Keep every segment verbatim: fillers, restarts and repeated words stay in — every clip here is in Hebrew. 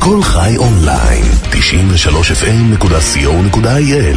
כל חי אונליין, תשעים ושלוש אף אם נקודה סי או נקודה איי אל.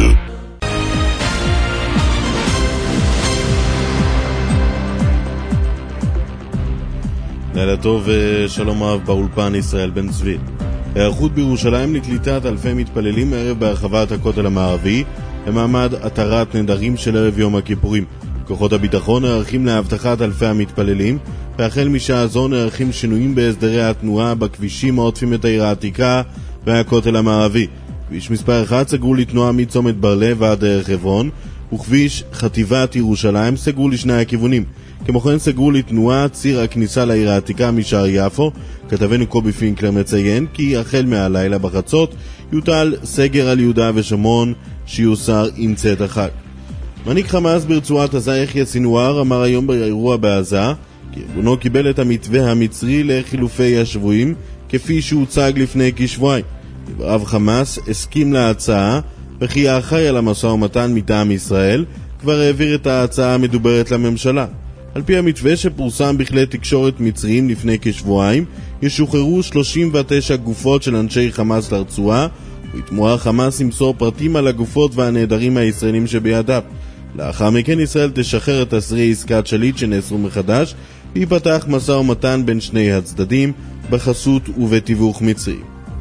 לילה טוב ושלום רב באולפן ישראל בן צבי. היערכות בירושלים לקליטת אלפי מתפללים ערב בהרחבת הכותל המערבי למעמד התרת נדרים של ערב יום הכיפורים. כוחות הביטחון נערכים להבטחת אלפי המתפללים, והחל משעה זו נערכים שינויים בהסדרי התנועה בכבישים העוטפים את העיר העתיקה והכותל המערבי. כביש מספר אחד סגור לתנועה מצומת בר לב ועד דרך חברון, וכביש חטיבת ירושלים סגור לשני הכיוונים. כמו כן סגרו לתנועה ציר הכניסה לעיר העתיקה משער יפו. כתבנו קובי פינקלר מציין כי החל מהלילה בחצות יוטל סגר על יהודה ושומרון שיוסר עם צאת החג. מנהיג חמאס ברצועת עזה יחיא סינואר אמר היום באירוע בעזה כי ארגונו קיבל את המתווה המצרי לחילופי השבויים כפי שהוצג לפני כשבועיים. דבריו חמאס הסכים להצעה וכי האחראי על המשא ומתן מטעם ישראל כבר העביר את ההצעה המדוברת לממשלה. על פי המתווה שפורסם בכלי תקשורת מצריים לפני כשבועיים, ישוחררו שלושים ותשע גופות של אנשי חמאס לרצועה, ובתמורה חמאס ימסור פרטים על הגופות והנעדרים הישראלים שבידיו. לאחר מכן ישראל תשחרר את אסירי עסקת שליט שנאסרו מחדש, ויפתח משא ומתן בין שני הצדדים בחסות ובתיווך מצרי.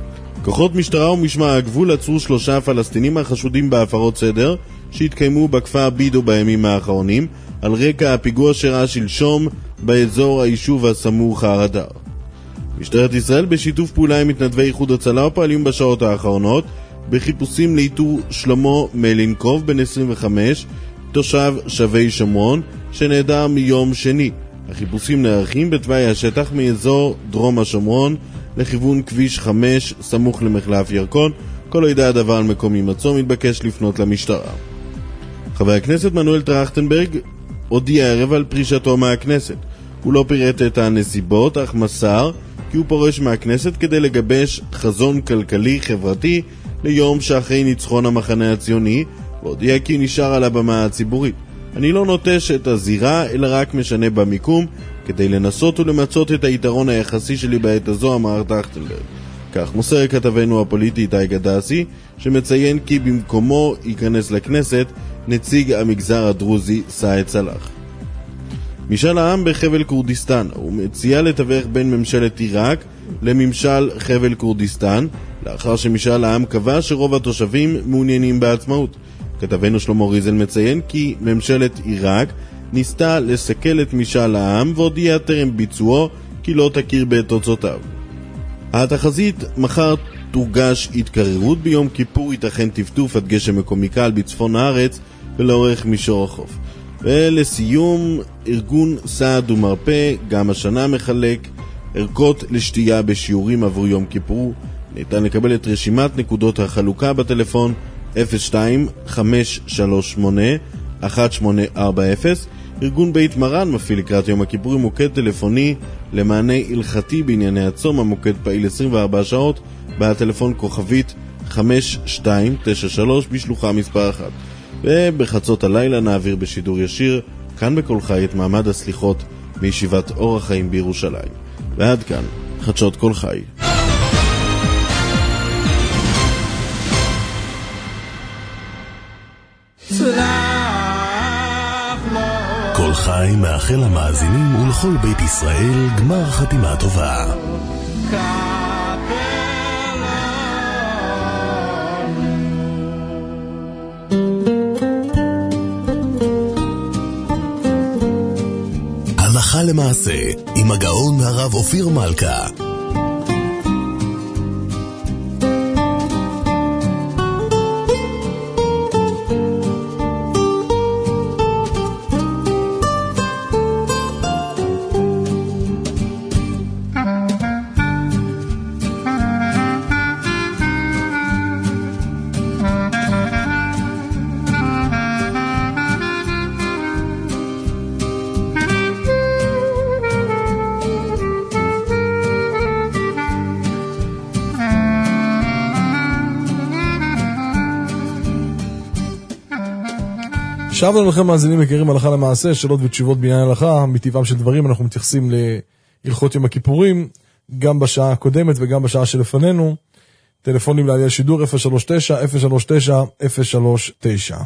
כוחות משטרה ומשמר הגבול עצרו שלושה פלסטינים החשודים בהפרות סדר שהתקיימו בכפר בידו בימים האחרונים, על רקע הפיגוע שראה שלשום באזור היישוב הסמוך הר אדר. משטרת ישראל בשיתוף פעולה עם מתנדבי איחוד הצלה ופועלים בשעות האחרונות בחיפושים לאיתור שלמה מלינקוב בן עשרים וחמש, תושב שבי שומרון שנעדר מיום שני. החיפושים נערכים בתוואי השטח מאזור דרום השומרון לכיוון כביש חמש סמוך למחלף ירקון. כל הידע הדבר על מקום הימצאו מתבקש לפנות למשטרה. חבר הכנסת מנואל טרכטנברג הודיע הערב על פרישתו מהכנסת. הוא לא פירט את הנסיבות, אך מסר כי הוא פורש מהכנסת כדי לגבש חזון כלכלי חברתי ליום שאחרי ניצחון המחנה הציוני, והודיע כי נשאר על הבמה הציבורית. אני לא נוטש את הזירה, אלא רק משנה במיקום כדי לנסות ולמצות את היתרון היחסי שלי בעת הזו, אמר טרכטנברג. כך מוסר כתבנו הפוליטי איתי גדסי, שמציין כי במקומו ייכנס לכנסת נציג המגזר הדרוזי סעד סלח. משאל העם בחבל קורדיסטן, הוא מציע לתווך בין ממשלת עיראק לממשל חבל קורדיסטן, לאחר שמשאל העם קבע שרוב התושבים מעוניינים בעצמאות. כתבנו שלמה ריזל מציין כי ממשלת עיראק ניסתה לסכל את משאל העם והודיע טרם ביצועו כי לא תכיר בתוצאותיו. התחזית מחר תורגש התקררות, ביום כיפור ייתכן טפטוף עד גשם מקומי קל בצפון הארץ ולאורך מישור החוף. ולסיום, ארגון סעד ומרפא גם השנה מחלק ערכות לשתייה בשיעורים עבור יום כיפור. ניתן לקבל את רשימת נקודות החלוקה בטלפון אפס שתיים חמש שלוש שמונה אחת שמונה ארבע אפס. ארגון בית מרן מפעיל לקראת יום הכיפורים מוקד טלפוני למענה הלכתי בענייני הצום. המוקד פעיל עשרים וארבע שעות בטלפון כוכבית חמש שתיים תשע שלוש בשלוחה מספר אחת. ובחצות הלילה נעביר בשידור ישיר כאן בכל חי את מעמד הסליחות מישיבת אור החיים בירושלים. ועד כאן חדשות כל חי. כל חי מאחל למאזינים ולכל בית ישראל גמר חתימה טובה. הלכה למעשה עם הגאון הרב אופיר מלכה. שבנו לכם מאזינים יקרים הלכה למעשה, שאלות ותשובות בעניין הלכה. מטבעם של דברים אנחנו מתייחסים להלכות יום הכיפורים, גם בשעה הקודמת וגם בשעה שלפנינו. טלפונים לעלייה שידור אפס שלוש תשע אפס שלוש תשע אפס שלוש תשע.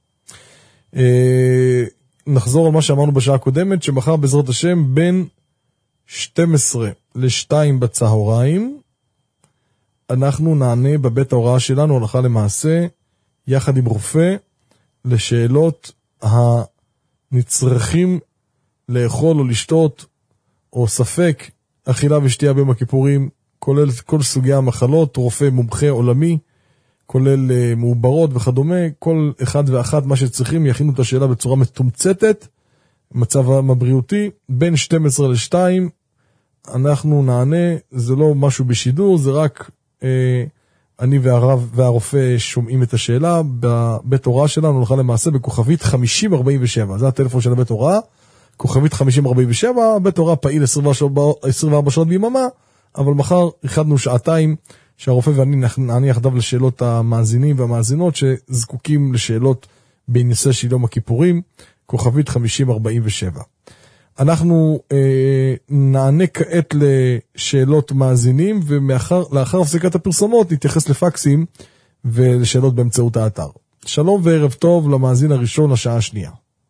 נחזור על מה שאמרנו בשעה הקודמת, שמחר בעזרת השם בין שתים עשרה לשתיים בצהריים, אנחנו נענה בבית ההוראה שלנו, הלכה למעשה, יחד עם רופא, לשאלות הנצרכים לאכול או לשתות, או ספק אכילה ושתייה ביום הכיפורים, כולל כל סוגי המחלות, רופא מומחה עולמי, כולל uh, מעוברות וכדומה, כל אחד ואחת מה שצריכים, יכינו את השאלה בצורה מתומצתת, מצב הבריאותי, בין שתים עשרה לשתיים, אנחנו נענה, זה לא משהו בשידור, זה רק uh, אני והרב והרופא שומעים את השאלה, בבית הוראה שלנו, הלכה למעשה בכוכבית חמישים ארבעים ושבע, זה הטלפון של הבית הוראה, כוכבית חמישים ארבעים ושבע, בית הוראה פעיל עשרים וארבע שעות ביממה, אבל מחר החדנו שעתיים, שהרופא ואני נענה יחדיו לשאלות המאזינים והמאזינות שזקוקים לשאלות בנושא של יום הכיפורים, כוכבית חמישים ארבעים ושבע. אנחנו אה, נענה כעת לשאלות מאזינים, ולאחר הפסקת הפרסומות נתייחס לפקסים ולשאלות באמצעות האתר. שלום וערב טוב למאזין הראשון לשעה השנייה.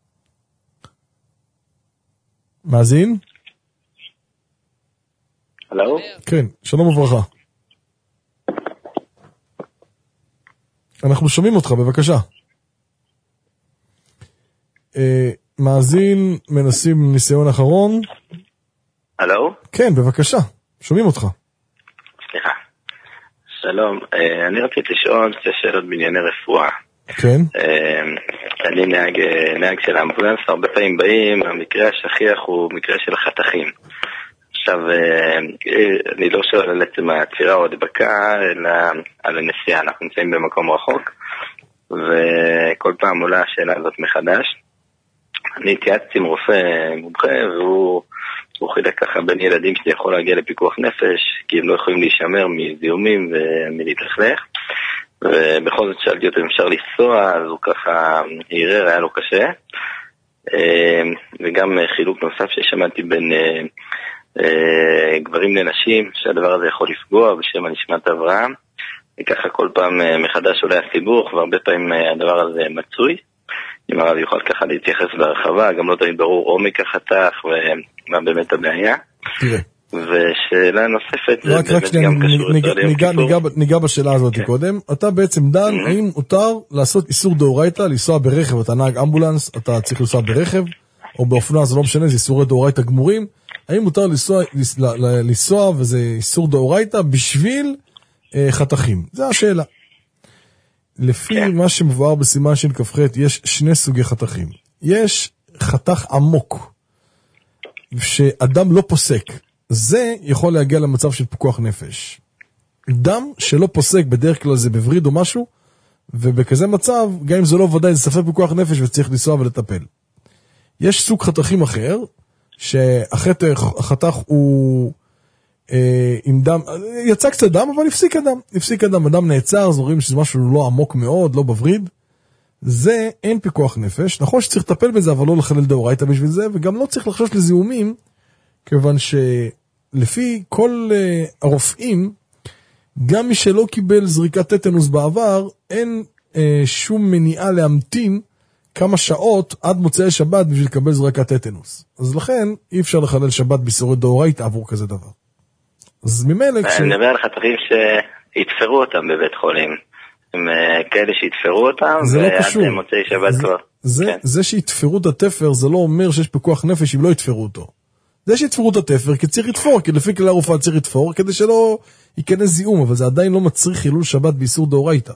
מאזין? הלו? כן, שלום וברכה. אנחנו שומעים אותך, בבקשה. אה, מאזין, מנסים ניסיון אחרון. הלו? כן, בבקשה, שומעים אותך. סליחה. שלום, אה, אני רציתי לשאול שתי שאלות בענייני רפואה. כן. אה, אני נהג, נהג של האמבולנס, הרבה פעמים באים, המקרה השכיח הוא מקרה של חתכים. עכשיו, אני לא שואל על עצם העצירה או הדבקה, אלא על הנסיעה. אנחנו נמצאים במקום רחוק, וכל פעם עולה השאלה הזאת מחדש. אני התייעצתי עם רופא מומחה, והוא חילק ככה בין ילדים שזה יכול להגיע לפיקוח נפש, כי הם לא יכולים להישמר מזיהומים ומלהתלכלך. ובכל זאת שאלתי אותו אם אפשר לנסוע, אז הוא ככה ערער, היה לו קשה. וגם חילוק נוסף ששמעתי בין גברים לנשים, שהדבר הזה יכול לפגוע בשם הנשמת אברהם, וככה כל פעם מחדש עולה הסיבוך, והרבה פעמים הדבר הזה מצוי. אם הרב יוכל ככה להתייחס בהרחבה, גם לא תמיד ברור עומק החתך ומה באמת הבעיה. תראה. ושאלה נוספת, רק רק שנייה, ניגע בשאלה הזאת קודם. אתה בעצם דן, האם מותר לעשות איסור דאורייתא, לנסוע ברכב, אתה נהג אמבולנס, אתה צריך לנסוע ברכב, או באופנוע, זה לא משנה, זה איסורי דאורייתא גמורים, האם מותר לנסוע, וזה איסור דאורייתא, בשביל חתכים? זו השאלה. לפי מה שמבואר בסימן של כ"ח, יש שני סוגי חתכים. יש חתך עמוק, שאדם לא פוסק. זה יכול להגיע למצב של פיקוח נפש. דם שלא פוסק, בדרך כלל זה בבריד או משהו, ובכזה מצב, גם אם זה לא ודאי, זה ספק פיקוח נפש וצריך לנסוע ולטפל. יש סוג חתכים אחר, שהחתך הוא אה, עם דם, יצא קצת דם, אבל הפסיק הדם. הפסיק הדם, הדם נעצר, אז רואים שזה משהו לא עמוק מאוד, לא בבריד. זה אין פיקוח נפש. נכון שצריך לטפל בזה, אבל לא לחלל דאורייתא בשביל זה, וגם לא צריך לחשוש לזיהומים, כיוון שלפי כל uh, הרופאים, גם מי שלא קיבל זריקת טטנוס בעבר, אין uh, שום מניעה להמתין כמה שעות עד מוצאי שבת בשביל לקבל זריקת טטנוס. אז לכן אי אפשר לחלל שבת באיסורי דאורייתא עבור כזה דבר. אז ממילא... כש... אני מדבר על חתכים שיתפרו אותם בבית חולים. הם כאלה שיתפרו אותם, ועד מוצאי שבת כבר. זה, כן. זה שיתפרו את התפר, זה לא אומר שיש פיקוח נפש אם לא יתפרו אותו. זה שיתפרו את התפר, כי צריך לתפור, כי לפי כלי הרופאה צריך לתפור, כדי שלא ייכנס זיהום, אבל זה עדיין לא מצריך חילול שבת באיסור דאורייתא.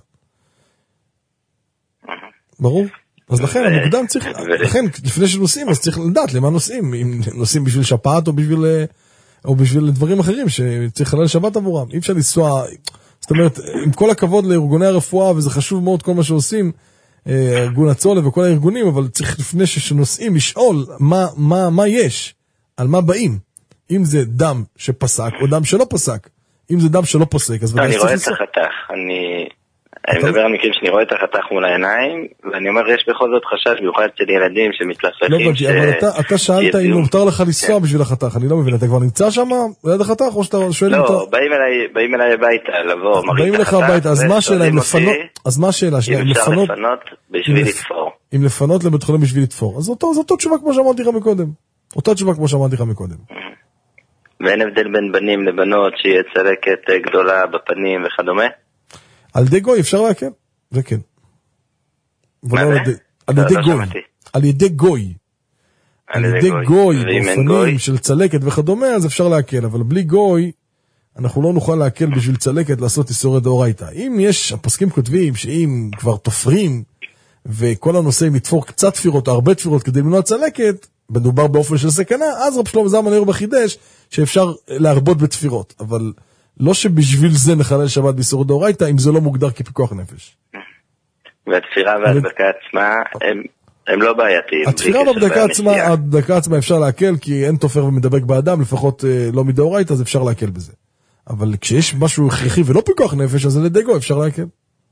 ברור? אז לכן המוקדם צריך, לכן לפני שנוסעים, אז צריך לדעת למה נוסעים, אם נוסעים בשביל שפעת או בשביל, או בשביל דברים אחרים שצריך לחלל שבת עבורם. אי אפשר לנסוע, זאת אומרת, עם כל הכבוד לארגוני הרפואה, וזה חשוב מאוד כל מה שעושים, ארגון הצולה וכל הארגונים, אבל צריך לפני שנוסעים לשאול מה, מה, מה יש. על מה באים? אם זה דם שפסק או דם שלא פסק. אם זה דם שלא פוסק, אז... אני רואה את החתך. אני אני מדבר על מקרים שאני רואה את החתך מול העיניים, ואני אומר, יש בכל זאת חשש מיוחד של ילדים שמתלכלכים. לא הבנתי, אבל אתה שאלת אם מותר לך לנסוע בשביל החתך, אני לא מבין, אתה כבר נמצא שם ליד החתך, או שאתה שואל אם אתה... לא, באים אליי הביתה, לבוא, באים לך הביתה, אז מה השאלה, אז מה השאלה, אם אפשר לפנות בשביל לתפור. אם לפנות לבית חולים בשביל לתפור, אז אותו תשובה כמו שאמרתי לך מקודם. אותה תשובה כמו שאמרתי לך מקודם. ואין הבדל בין בנים לבנות שיהיה צלקת גדולה בפנים וכדומה? על ידי גוי אפשר להקל, זה כן. על ידי גוי. על ידי גוי. על ידי גוי, באופנים של צלקת וכדומה, אז אפשר להקל, אבל בלי גוי, אנחנו לא נוכל להקל בשביל צלקת לעשות איסורי דאורייתא. אם יש, הפוסקים כותבים שאם כבר תופרים, וכל הנושא מתפור קצת תפירות, הרבה תפירות כדי למנוע צלקת, מדובר באופן של סכנה, אז רב שלמה זלמן אוירבך חידש שאפשר להרבות בתפירות, אבל לא שבשביל זה נחלל שבת באיסורי דאורייתא, אם זה לא מוגדר כפיקוח נפש. והתפירה וההדבקה עצמה הם, הם לא בעייתיים. התפירה וההדבקה עצמה, ההדבקה עצמה אפשר להקל, כי אין תופר ומדבק באדם, לפחות לא מדאורייתא, אז אפשר להקל בזה. אבל כשיש משהו הכרחי ולא פיקוח נפש, אז על ידי גוי אפשר להקל.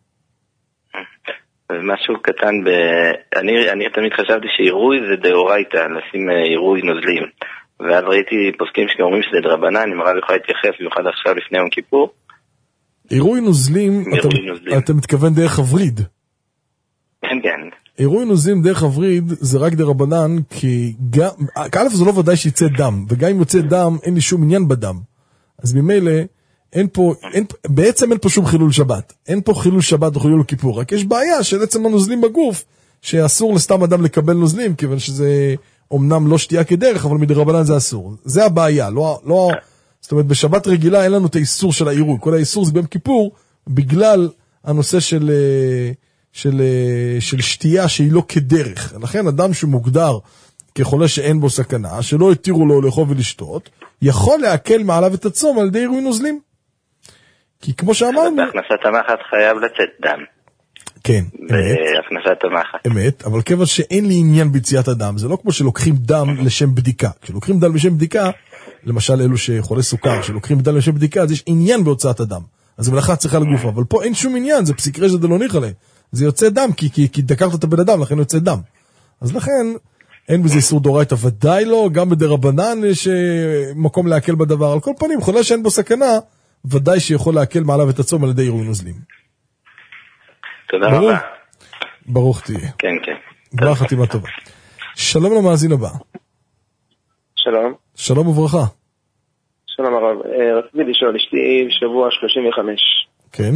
משהו קטן, ב... אני, אני תמיד חשבתי שעירוי זה דאורייתא, לשים עירוי נוזלים. ואז ראיתי פוסקים שאומרים שזה דרבנן, אני מראה לך להתייחס, במיוחד עכשיו לפני יום כיפור. עירוי נוזלים, אתה, נוזלים. אתה מתכוון דרך הווריד. כן, כן. עירוי נוזלים דרך הווריד זה רק דרבנן, כי גם, כאלף זה לא ודאי שיצא דם, וגם אם יוצא דם, אין לי שום עניין בדם. אז ממילא, אין פה, אין, בעצם אין פה שום חילול שבת. אין פה חילול שבת או חילול כיפור, רק יש בעיה של עצם הנוזלים בגוף, שאסור לסתם אדם לקבל נוזלים, כיוון שזה אומנם לא שתייה כדרך, אבל מדרבנן זה אסור. זה הבעיה, לא, לא, זאת אומרת, בשבת רגילה אין לנו את האיסור של העירוי. כל האיסור זה ביום כיפור, בגלל הנושא של, של, של שתייה שהיא לא כדרך. לכן אדם שמוגדר כחולה שאין בו סכנה, שלא התירו לו לאכול ולשתות, יכול להקל מעליו את הצום על ידי עירוי נוזלים. כי כמו שאמרנו... בהכנסת המחט חייב לצאת דם. כן, אמת. בהכנסת המחט. אמת, אבל כיוון שאין לי עניין ביציאת הדם, זה לא כמו שלוקחים דם לשם בדיקה. כשלוקחים דם לשם בדיקה, למשל אלו שחולי סוכר, שלוקחים דם לשם בדיקה, אז יש עניין בהוצאת הדם. אז המלאכה צריכה לגוף, אבל פה אין שום עניין, זה פסיק רשת דלא ניחא. זה יוצא דם, כי, כי, כי דקרת את הבן אדם, לכן יוצא דם. אז לכן, אין בזה איסור דאורייתא, ודאי לא, גם בדרבנן יש מקום להקל בדבר. על כל פנים, חולה שאין בו סכנה, ודאי שיכול להקל מעליו את הצום על ידי עירוי נוזלים. תודה רבה. ברוך תהיה. כן, כן. ברכה חתימה טובה. שלום למאזין הבא. שלום. שלום וברכה. שלום הרב. רציתי לשאול, אשתי שבוע שלושים וחמש. כן.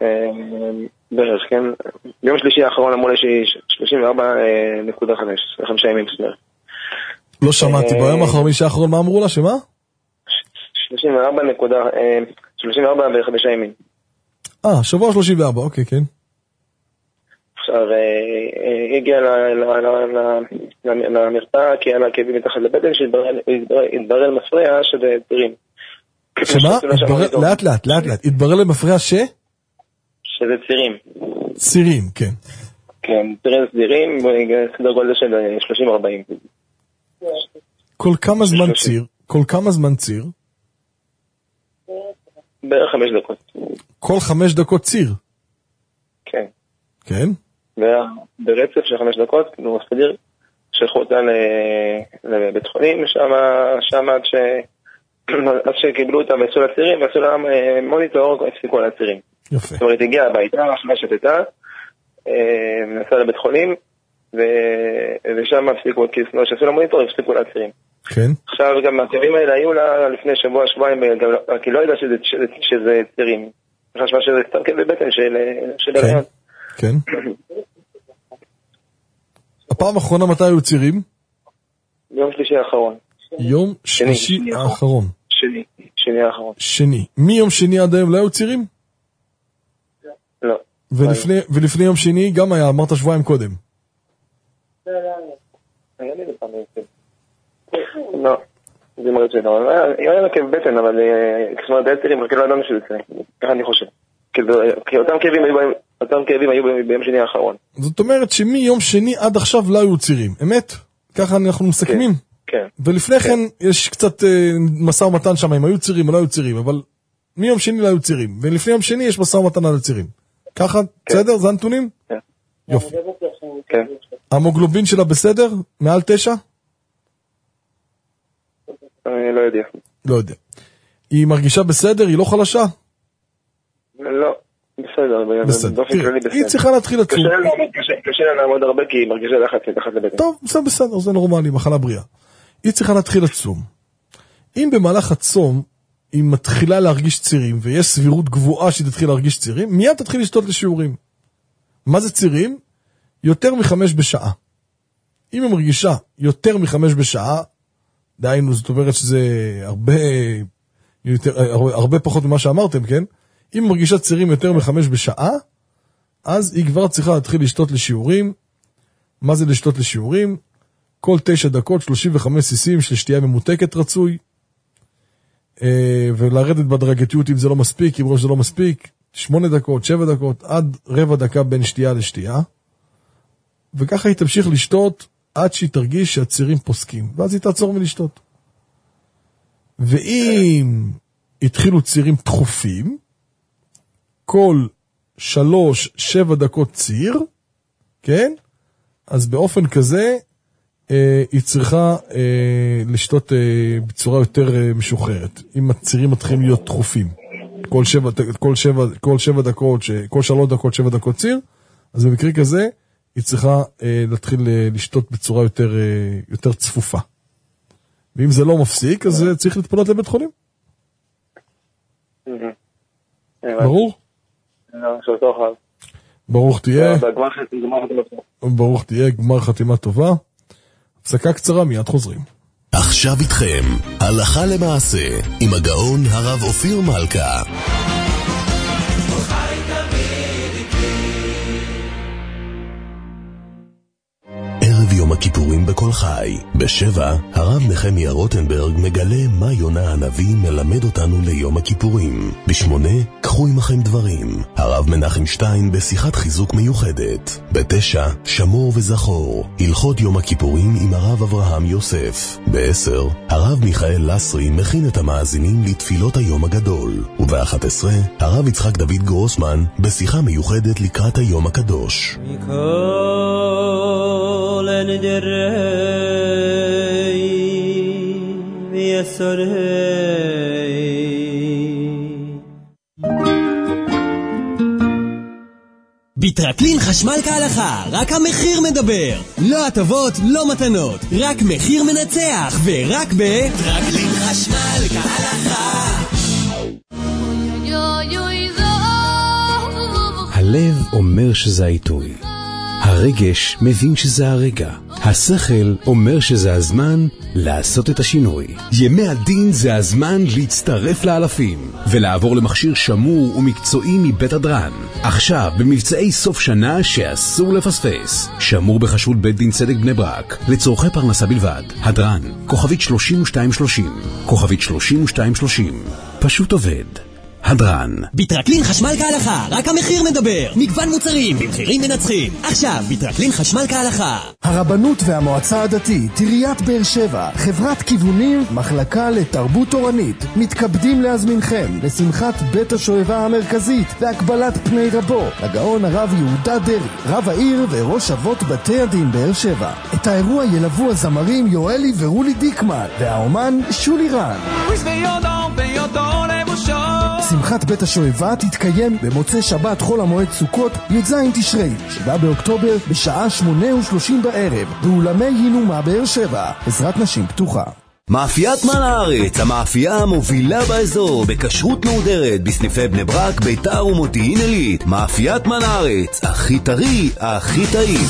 בערך, כן. ביום שלישי האחרון אמרו לי שהיא שלושים וארבע נקודה חמש, חמישה ימים בסדר. לא שמעתי, ביום האחרון האחרון מה אמרו לה, שמה? שלושים וארבע נקודה, שלושים וארבע וחמישה ימים. אה, שבוע שלושים וארבע, אוקיי, כן. עכשיו, היא הגיעה למרפאה, כי היה לה כאבים מתחת לבטן, שהתברר למפריע שזה צירים. שמה? לאט לאט, לאט לאט. התברר למפריע ש? שזה צירים. צירים, כן. כן, צירים סדירים, סדר גודל של שלושים ארבעים. כל כמה זמן ציר? כל כמה זמן ציר? בערך חמש דקות. כל חמש דקות ציר? כן. כן? ברצף של חמש דקות, כאילו סדיר, שלחו אותה לבית חולים, שם עד שקיבלו אותה ועשו לצירים, ועשו לה מוניטור, הפסיקו על הצירים. יפה. זאת אומרת, הגיעה הביתה, חמשת איתה, נסעה לבית חולים, ושם הפסיקו, כי שעשו לה מוניטור, הפסיקו על הצירים. כן. עכשיו גם הכאבים האלה היו לה לפני שבוע, שבועיים, כי לא ידעה שזה צירים. חשבה שזה קצת כאבי בטן של הריון. כן. הפעם האחרונה מתי היו צירים? יום שלישי האחרון. יום שלישי האחרון. שני, שני האחרון. שני. מיום שני עד היום לא היו צירים? לא. ולפני יום שני גם היה, אמרת שבועיים קודם. היה לי לפעמים צירים. לא, זה מראה שלא. היה לה כאב בטן, אבל כשמרת די צירים, רק לא ידענו שזה צירים. ככה אני חושב. כי אותם כאבים היו אותם כאבים היו ביום שני האחרון. זאת אומרת שמיום שני עד עכשיו לא היו צירים, אמת? ככה אנחנו מסכמים? כן. ולפני כן יש קצת משא ומתן שם, אם היו צירים או לא היו צירים, אבל מיום שני לא היו צירים, ולפני יום שני יש משא ומתן על הצירים. ככה, בסדר? זה הנתונים? כן. יופי. כן. המוגלובין שלה בסדר? מעל תשע? אני לא יודע. לא יודע. היא מרגישה בסדר? היא לא חלשה? לא, בסדר. בסדר. באופן כללי בסדר. היא צריכה להתחיל לצום. קשה לה לעמוד הרבה כי היא מרגישה לחץ מתחת לבטן. טוב, זה בסדר, זה נורמלי, מחלה בריאה. היא צריכה להתחיל לצום. אם במהלך הצום היא מתחילה להרגיש צירים, ויש סבירות גבוהה שהיא תתחיל להרגיש צירים, מיד תתחיל לשתות לשיעורים. מה זה צירים? יותר מחמש בשעה. אם היא מרגישה יותר מחמש בשעה, דהיינו, זאת אומרת שזה הרבה, יותר, הרבה, הרבה פחות ממה שאמרתם, כן? אם היא מרגישה צירים יותר מחמש בשעה, אז היא כבר צריכה להתחיל לשתות לשיעורים. מה זה לשתות לשיעורים? כל תשע דקות, שלושים וחמש סיסים של שתייה ממותקת רצוי, ולרדת בדרגתיות אם זה לא מספיק, אם זה לא מספיק, שמונה דקות, שבע דקות, עד רבע דקה בין שתייה לשתייה, וככה היא תמשיך לשתות עד שהיא תרגיש שהצירים פוסקים, ואז היא תעצור מלשתות. ואם התחילו צירים תחופים, כל שלוש, שבע דקות ציר, כן? אז באופן כזה, אה, היא צריכה אה, לשתות אה, בצורה יותר אה, משוחררת. אם הצירים מתחילים להיות תחופים, כל שבע, כל שבע, כל שבע דקות, כל שלוש דקות, שבע דקות ציר, אז במקרה כזה, היא צריכה אה, להתחיל אה, לשתות בצורה יותר, אה, יותר צפופה. ואם זה לא מפסיק, אז אה, צריך להתפנות לבית חולים. ברור? ברוך תהיה. ברוך תהיה, גמר חתימה טובה. הפסקה קצרה, מיד חוזרים. עכשיו איתכם, הלכה למעשה, עם הגאון הרב אופיר מלכה. ערב יום הכיפורים בכל חי. בשבע, הרב נחמיה רוטנברג מגלה מה יונה הנביא מלמד אותנו ליום הכיפורים. בשמונה, קחו עמכם דברים. הרב מנחם שטיין בשיחת חיזוק מיוחדת. בתשע, שמור וזכור. הלכות יום הכיפורים עם הרב אברהם יוסף. בעשר, הרב מיכאל לסרי מכין את המאזינים לתפילות היום הגדול. ובאחת עשרה, הרב יצחק דוד גרוסמן בשיחה מיוחדת לקראת היום הקדוש. ביטרקלין חשמל כהלכה, רק המחיר מדבר. לא הטבות, לא מתנות, רק מחיר מנצח, ורק ביטרקלין חשמל כהלכה. הלב אומר שזה העיתוי, הרגש מבין שזה הרגע, השכל אומר שזה הזמן לעשות את השינוי. ימי הדין זה הזמן להצטרף לאלפים ולעבור למכשיר שמור ומקצועי מבית הדרן. עכשיו במבצעי סוף שנה שאסור לפספס. שמור בחשרות בית דין צדק בני ברק לצורכי פרנסה בלבד. הדרן, כוכבית שלושים ושתיים שלושים, כוכבית שלושים ושתיים שלושים. פשוט עובד. הדרן. ביטרקלין חשמל כהלכה, רק המחיר מדבר. מגוון מוצרים במחירים מנצחים. עכשיו ביטרקלין חשמל כהלכה. הרבנות והמועצה הדתית, עיריית באר שבע, חברת כיוונים, מחלקה לתרבות תורנית, מתכבדים להזמינכם לשמחת בית השואבה המרכזית והקבלת פני רבו, הגאון הרב יהודה דרי, רב העיר וראש אבות בתי הדין באר שבע. את האירוע ילוו הזמרים יואלי ורולי דיקמן והאומן שולי רן. שמחת בית השואבה תתקיים במוצאי שבת חול המועד סוכות י"ז תשרי, שבעה באוקטובר בשעה שמונה ושלושים בערב באולמי הינומה באר שבע. עזרת נשים פתוחה. מאפיית מן הארץ, המאפייה המובילה באזור בכשרות מהודרת בסניפי בני ברק, ביתר ומודיעין עילית. מאפיית מן הארץ, הכי טרי, הכי טעים.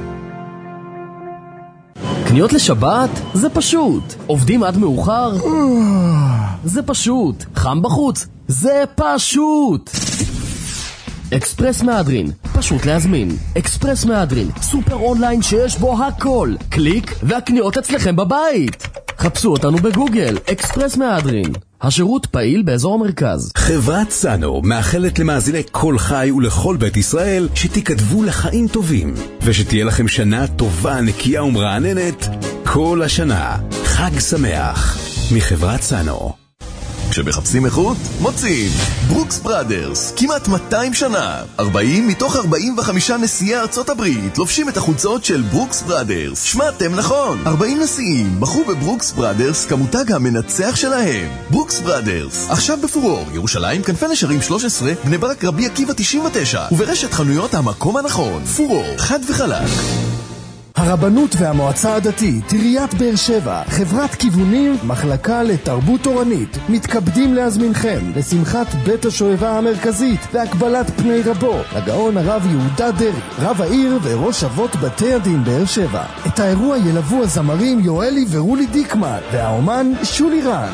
קניות לשבת? זה פשוט. עובדים עד מאוחר? זה פשוט. חם בחוץ? זה פשוט. אקספרס מהדרין, פשוט להזמין. אקספרס מהדרין, סופר אונליין שיש בו הכל. קליק והקניות אצלכם בבית. חפשו אותנו בגוגל, אקספרס מהדרין. השירות פעיל באזור המרכז. חברת סאנו מאחלת למאזיני כל חי ולכל בית ישראל שתכתבו לחיים טובים ושתהיה לכם שנה טובה, נקייה ומרעננת כל השנה. חג שמח מחברת סאנו. כשמחפשים איכות, מוצאים. ברוקס בראדרס, כמעט מאתיים שנה. ארבעים מתוך ארבעים וחמישה נשיאי ארצות הברית לובשים את החולצות של ברוקס בראדרס. שמעתם נכון. ארבעים נשיאים בחרו בברוקס בראדרס כמותג המנצח שלהם. ברוקס בראדרס, עכשיו בפורור, ירושלים, כנפי נשרים שלוש עשרה, בני ברק, רבי עקיבא תשעים ותשע, וברשת חנויות המקום הנכון. פורור, חד וחלק. הרבנות והמועצה הדתית, עיריית באר שבע, חברת כיוונים, מחלקה לתרבות תורנית, מתכבדים להזמינכם לשמחת בית השואבה המרכזית והקבלת פני רבו, הגאון הרב יהודה דרי, רב העיר וראש אבות בתי הדין באר שבע. את האירוע ילוו הזמרים יואלי ורולי דיקמן והאומן שולי רן.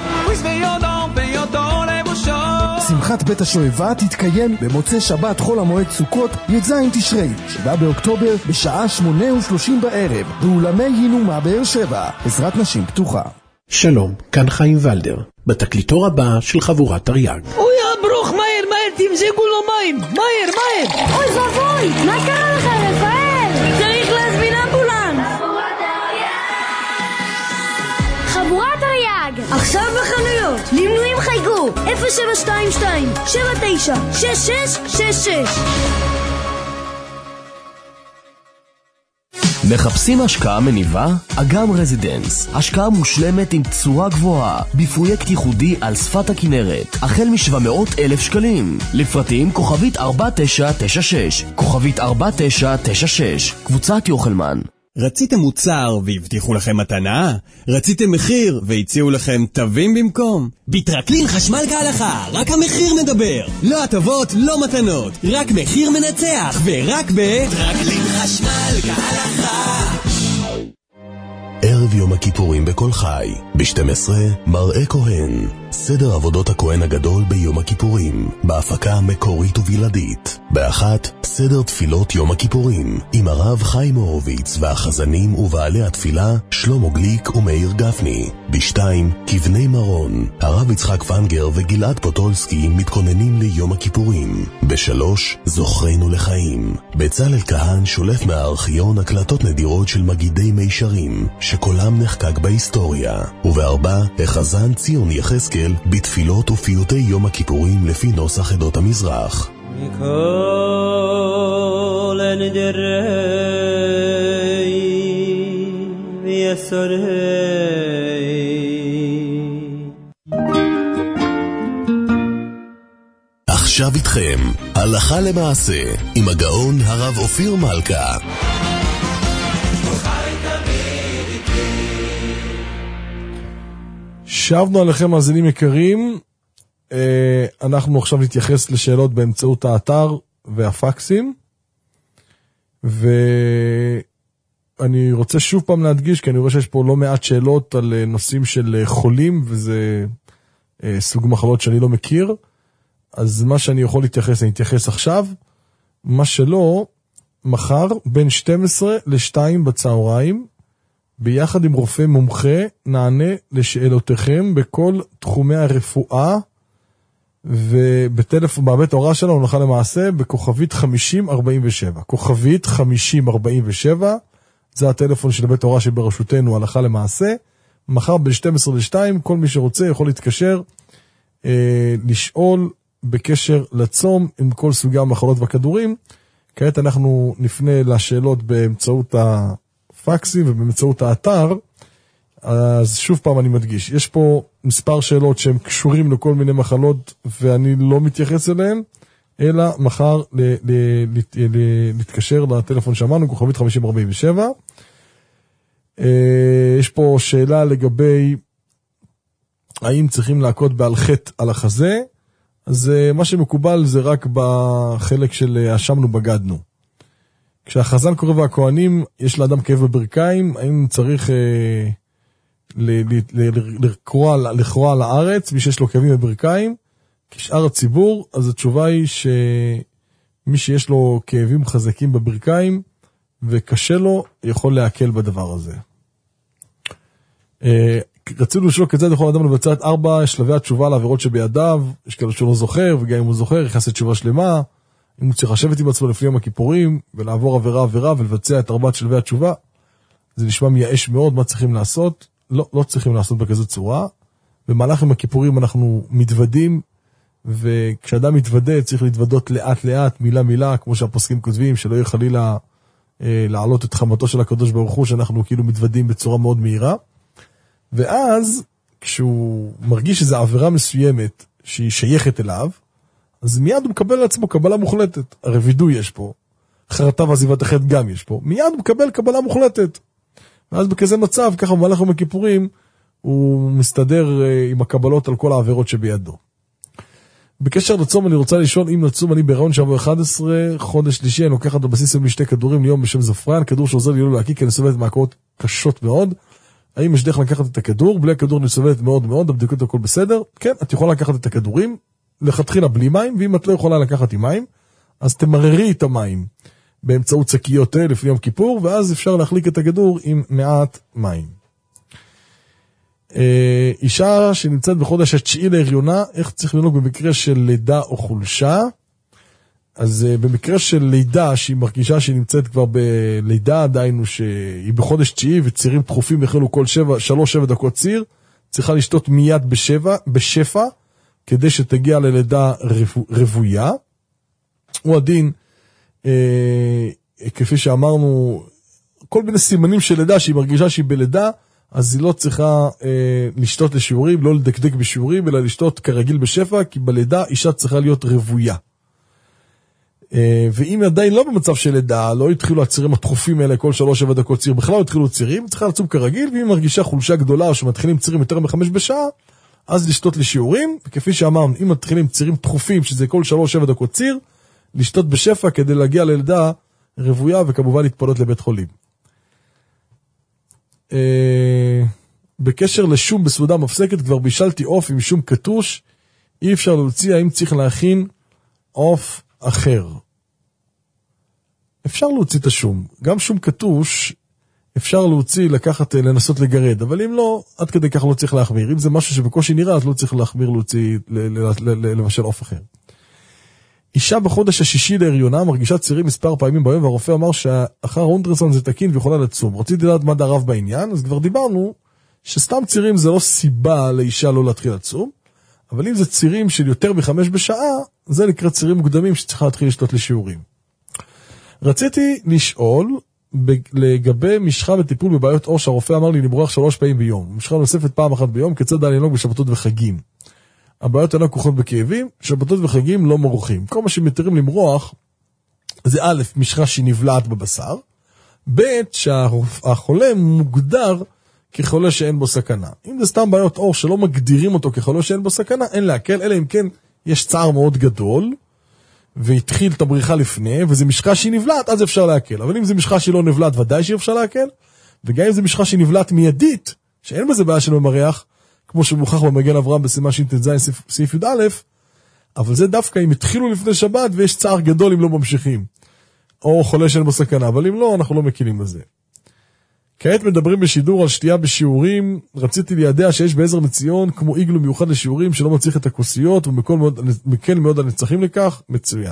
שמחת בית השואבה תתקיים במוצאי שבת חול המועד סוכות י"ז תשרי, שבעה באוקטובר בשעה שמונה ושלושים בערב באולמי הינומה באר שבע. עזרת נשים פתוחה. שלום, כאן חיים ולדר, בתקליטור הבא של חבורת תרי"ג. אוי אברוך, מהר, מהר, תמזגו לו מים, מהר, מהר. אוי ואבוי, מה קרה לך רפאל? צריך להזמין אמבולנס. חבורת תרי"ג, עכשיו בחנויות. למנויים חייגו אפס שבע שתיים שתיים שבע תשע שש שש שש שש. מחפשים השקעה מניבה? אגם רזידנס. השקעה מושלמת עם תשואה גבוהה, בפרויקט ייחודי על שפת הכנרת, החל מ-שבע מאות אלף שקלים. לפרטים כוכבית ארבע תשע תשע שש, כוכבית ארבע תשע תשע שש, קבוצת יוחלמן. רציתם מוצר והבטיחו לכם מתנה? רציתם מחיר והציעו לכם תווים במקום? בטרקלין חשמל כהלכה, רק המחיר מדבר. לא הטבות, לא מתנות, רק מחיר מנצח, ורק בטרקלין חשמל כהלכה. ערב יום הכיפורים בכל חי, ב-שתים עשרה מראה כהן, סדר עבודות הכהן הגדול ביום הכיפורים, בהפקה מקורית ובלעדית. באחת, סדר תפילות יום הכיפורים, עם הרב חיים הורוביץ והחזנים ובעלי התפילה שלמה גליק ומאיר גפני. בשתיים, כבני מרון, הרב יצחק פנגר וגלעד פוטולסקי מתכוננים ליום הכיפורים. בשלוש, זוכרנו לחיים, בצלאל כהן שולף מהארכיון הקלטות נדירות של מגידי מישרים, שקולם נחקק בהיסטוריה. ובארבע, החזן ציון יחזקאל בתפילות ופיוטי יום הכיפורים לפי נוסח עדות המזרח. מכל נדרי ויסורי. עכשיו איתכם, הלכה למעשה, עם הגאון הרב אופיר מלכה. שבנו עליכם מאזינים יקרים, אנחנו עכשיו נתייחס לשאלות באמצעות האתר והפקסים, ואני רוצה שוב פעם להדגיש, כי אני רואה שיש פה לא מעט שאלות על נושאים של חולים, וזה סוג מחלות שאני לא מכיר, אז מה שאני יכול להתייחס, אני אתייחס עכשיו, מה שלא, מחר בין שתים עשרה לשתיים בצהריים, ביחד עם רופא מומחה, נענה לשאלותיכם בכל תחומי הרפואה, ובטלפון, בבית ההוראה שלנו, נוכל למעשה, בכוכבית חמישים ארבעים ושבע. כוכבית חמישים ארבעים ושבע, זה הטלפון של בית ההוראה שברשותנו, הלכה למעשה. מחר בין שתים עשרה לשתיים, כל מי שרוצה יכול להתקשר, אה, לשאול בקשר לצום, עם כל סוגי המחלות והכדורים. כעת אנחנו נפנה לשאלות באמצעות ה... פקסים ובאמצעות האתר. אז שוב פעם אני מדגיש, יש פה מספר שאלות שהם קשורים לכל מיני מחלות ואני לא מתייחס אליהן, אלא מחר ל- ל- ל- ל- להתקשר לטלפון שאמרנו, כוכבית חמישים ארבעים ושבע. יש פה שאלה לגבי האם צריכים להכות בעל חטא על החזה, אז מה שמקובל זה רק בחלק של אשמנו בגדנו. כשהחזן קורא והכהנים, יש לאדם כאב בברכיים, האם צריך אה, לקרוא על הארץ, מי שיש לו כאבים בברכיים, כשאר הציבור, אז התשובה היא שמי שיש לו כאבים חזקים בברכיים, וקשה לו, יכול להקל בדבר הזה. אה, רצינו לשאול כיצד יכול אדם לבצע את ארבע שלבי התשובה לעבירות שבידיו, יש כאלה שהוא לא זוכר, וגם אם הוא זוכר, יכנס לתשובה שלמה, אם הוא צריך לשבת עם עצמו לפני יום הכיפורים, ולעבור עבירה עבירה, ולבצע את ארבעת שלבי התשובה, זה נשמע מייאש מאוד מה צריכים לעשות, לא, לא צריכים לעשות בכזאת צורה, במהלך יום הכיפורים אנחנו מתוודים, וכשאדם מתוודה צריך להתוודות לאט לאט, מילה מילה, כמו שהפוסקים כותבים, שלא יהיה חלילה אה, להעלות את חמתו של הקדוש ברוך הוא, שאנחנו כאילו מתוודים בצורה מאוד מהירה. ואז, כשהוא מרגיש שזו עבירה מסוימת שהיא שייכת אליו, אז מיד הוא מקבל לעצמו קבלה מוחלטת. הרי וידוי יש פה, חרטה ועזיבת החטא גם יש פה, מיד הוא מקבל קבלה מוחלטת. ואז בכזה מצב, ככה במהלך יום הכיפורים, הוא מסתדר עם הקבלות על כל העבירות שבידו. בקשר לצום אני רוצה לשאול, אם לצום אני בהיריון שבוע אחד עשר, חודש שלישי, אני לוקחת בבסיס יום שתי כדורים ליום בשם זפרן, כדור שעוזר לי לא להקיא, כי אני סובלת מעקרות קשות מאוד. האם יש דרך לקחת את הכדור? בלי הכדור אני סובלת מאוד מאוד, הבדיקות הכל בסדר. כן, את יכולה לקחת את הכדורים, לכתחילה בלי מים, ואם את לא יכולה לקחת עם מים, אז תמררי את המים באמצעות שקיות לפני יום כיפור, ואז אפשר להחליק את הכדור עם מעט מים. אישה שנמצאת בחודש התשיעי להריונה, איך צריך לנהוג במקרה של לידה או חולשה? אז במקרה של לידה, שהיא מרגישה שהיא נמצאת כבר בלידה, עדיין שהיא בחודש תשיעי, וצירים דחופים החלו כל שבע, שלוש שבע דקות ציר, צריכה לשתות מיד בשבע, בשפע, כדי שתגיע ללידה רבויה. הוא הדין, אה, כפי שאמרנו, כל מיני סימנים של לידה, שהיא מרגישה שהיא בלידה, אז היא לא צריכה אה, לשתות לשיעורים, לא לדקדק בשיעורים, אלא לשתות כרגיל בשפע, כי בלידה אישה צריכה להיות רבויה. אה, ואם עדיין לא במצב של לידה, לא התחילו הצירים התחופים האלה כל שלוש שבע דקות ציר, בכלל לא התחילו צירים, צריכה לצום כרגיל, ואם מרגישה חולשה גדולה, או שמתחילים צירים יותר מחמש בשעה, אז לשתות לשיעורים, וכפי שאמרנו, אם מתחילים צירים תחופים, שזה כל שלוש שבע דקות ציר, לשתות בשפע כדי להגיע ללידה רבויה, וכמובן להתפנות לבית חולים. בקשר לשום בסעודה מפסקת, כבר בישלתי עוף עם שום קטוש, אי אפשר להוציא, האם צריך להכין עוף אחר? אפשר להוציא את השום, גם שום קטוש אפשר להוציא, לקחת, לנסות לגרד, אבל אם לא, עד כדי כך לא צריך להחמיר. אם זה משהו שבקושי נראה, אז לא צריך להחמיר להוציא, למשל עוף אחר. אישה בחודש השישי להריונה מרגישה צירים מספר פעמים ביום, והרופא אמר שאחר אונטרסון זה תקין ויכולה לצום. רציתי לדעת מה דערב בעניין, אז כבר דיברנו שסתם צירים זה לא סיבה לאישה לא להתחיל לצום, אבל אם זה צירים של יותר מחמש בשעה, זה נקרא צירים מוקדמים שצריכה להתחיל לשתות לשיעורים. רציתי לשאול לגבי משחה וטיפול בבעיות אור, שהרופא אמר לי למרוח שלוש פעמים ביום. משחה נוספת פעם אחת ביום, כיצד אני לנהוג בשבתות וחגים. הבעיות אינן כרוכות בכאבים, שבתות וחגים לא מורחים. כל מה שמתירים למרוח, זה א', משחה שהיא נבלעת בבשר, ב', שהחולה מוגדר כחולה שאין בו סכנה. אם זה סתם בעיות אור שלא מגדירים אותו כחולה שאין בו סכנה, אין להקל, אלא אם כן יש צער מאוד גדול, והתחיל את הבריחה לפני, וזה משחה שהיא נבלעת, אז אפשר להקל. אבל אם זה משחה שהיא לא נבלעת, ודאי שאי אפשר להקל, וגם אם זה משחה שהיא נבלעת מיידית, שאין בזה בעיה של ממריח, כמו שמוכח במגן אברהם בסימן ש"ז סעיף י"א, אבל זה דווקא אם התחילו לפני שבת ויש צער גדול אם לא ממשיכים, או חולה שאין בו סכנה, אבל אם לא, אנחנו לא מקילים בזה. כעת מדברים בשידור על שתייה בשיעורים, רציתי לידע שיש בעזר מציון כמו איגלו מיוחד לשיעורים שלא מצריך את הכוסיות, ומקל מאוד הנצרכים לכך, מצוין.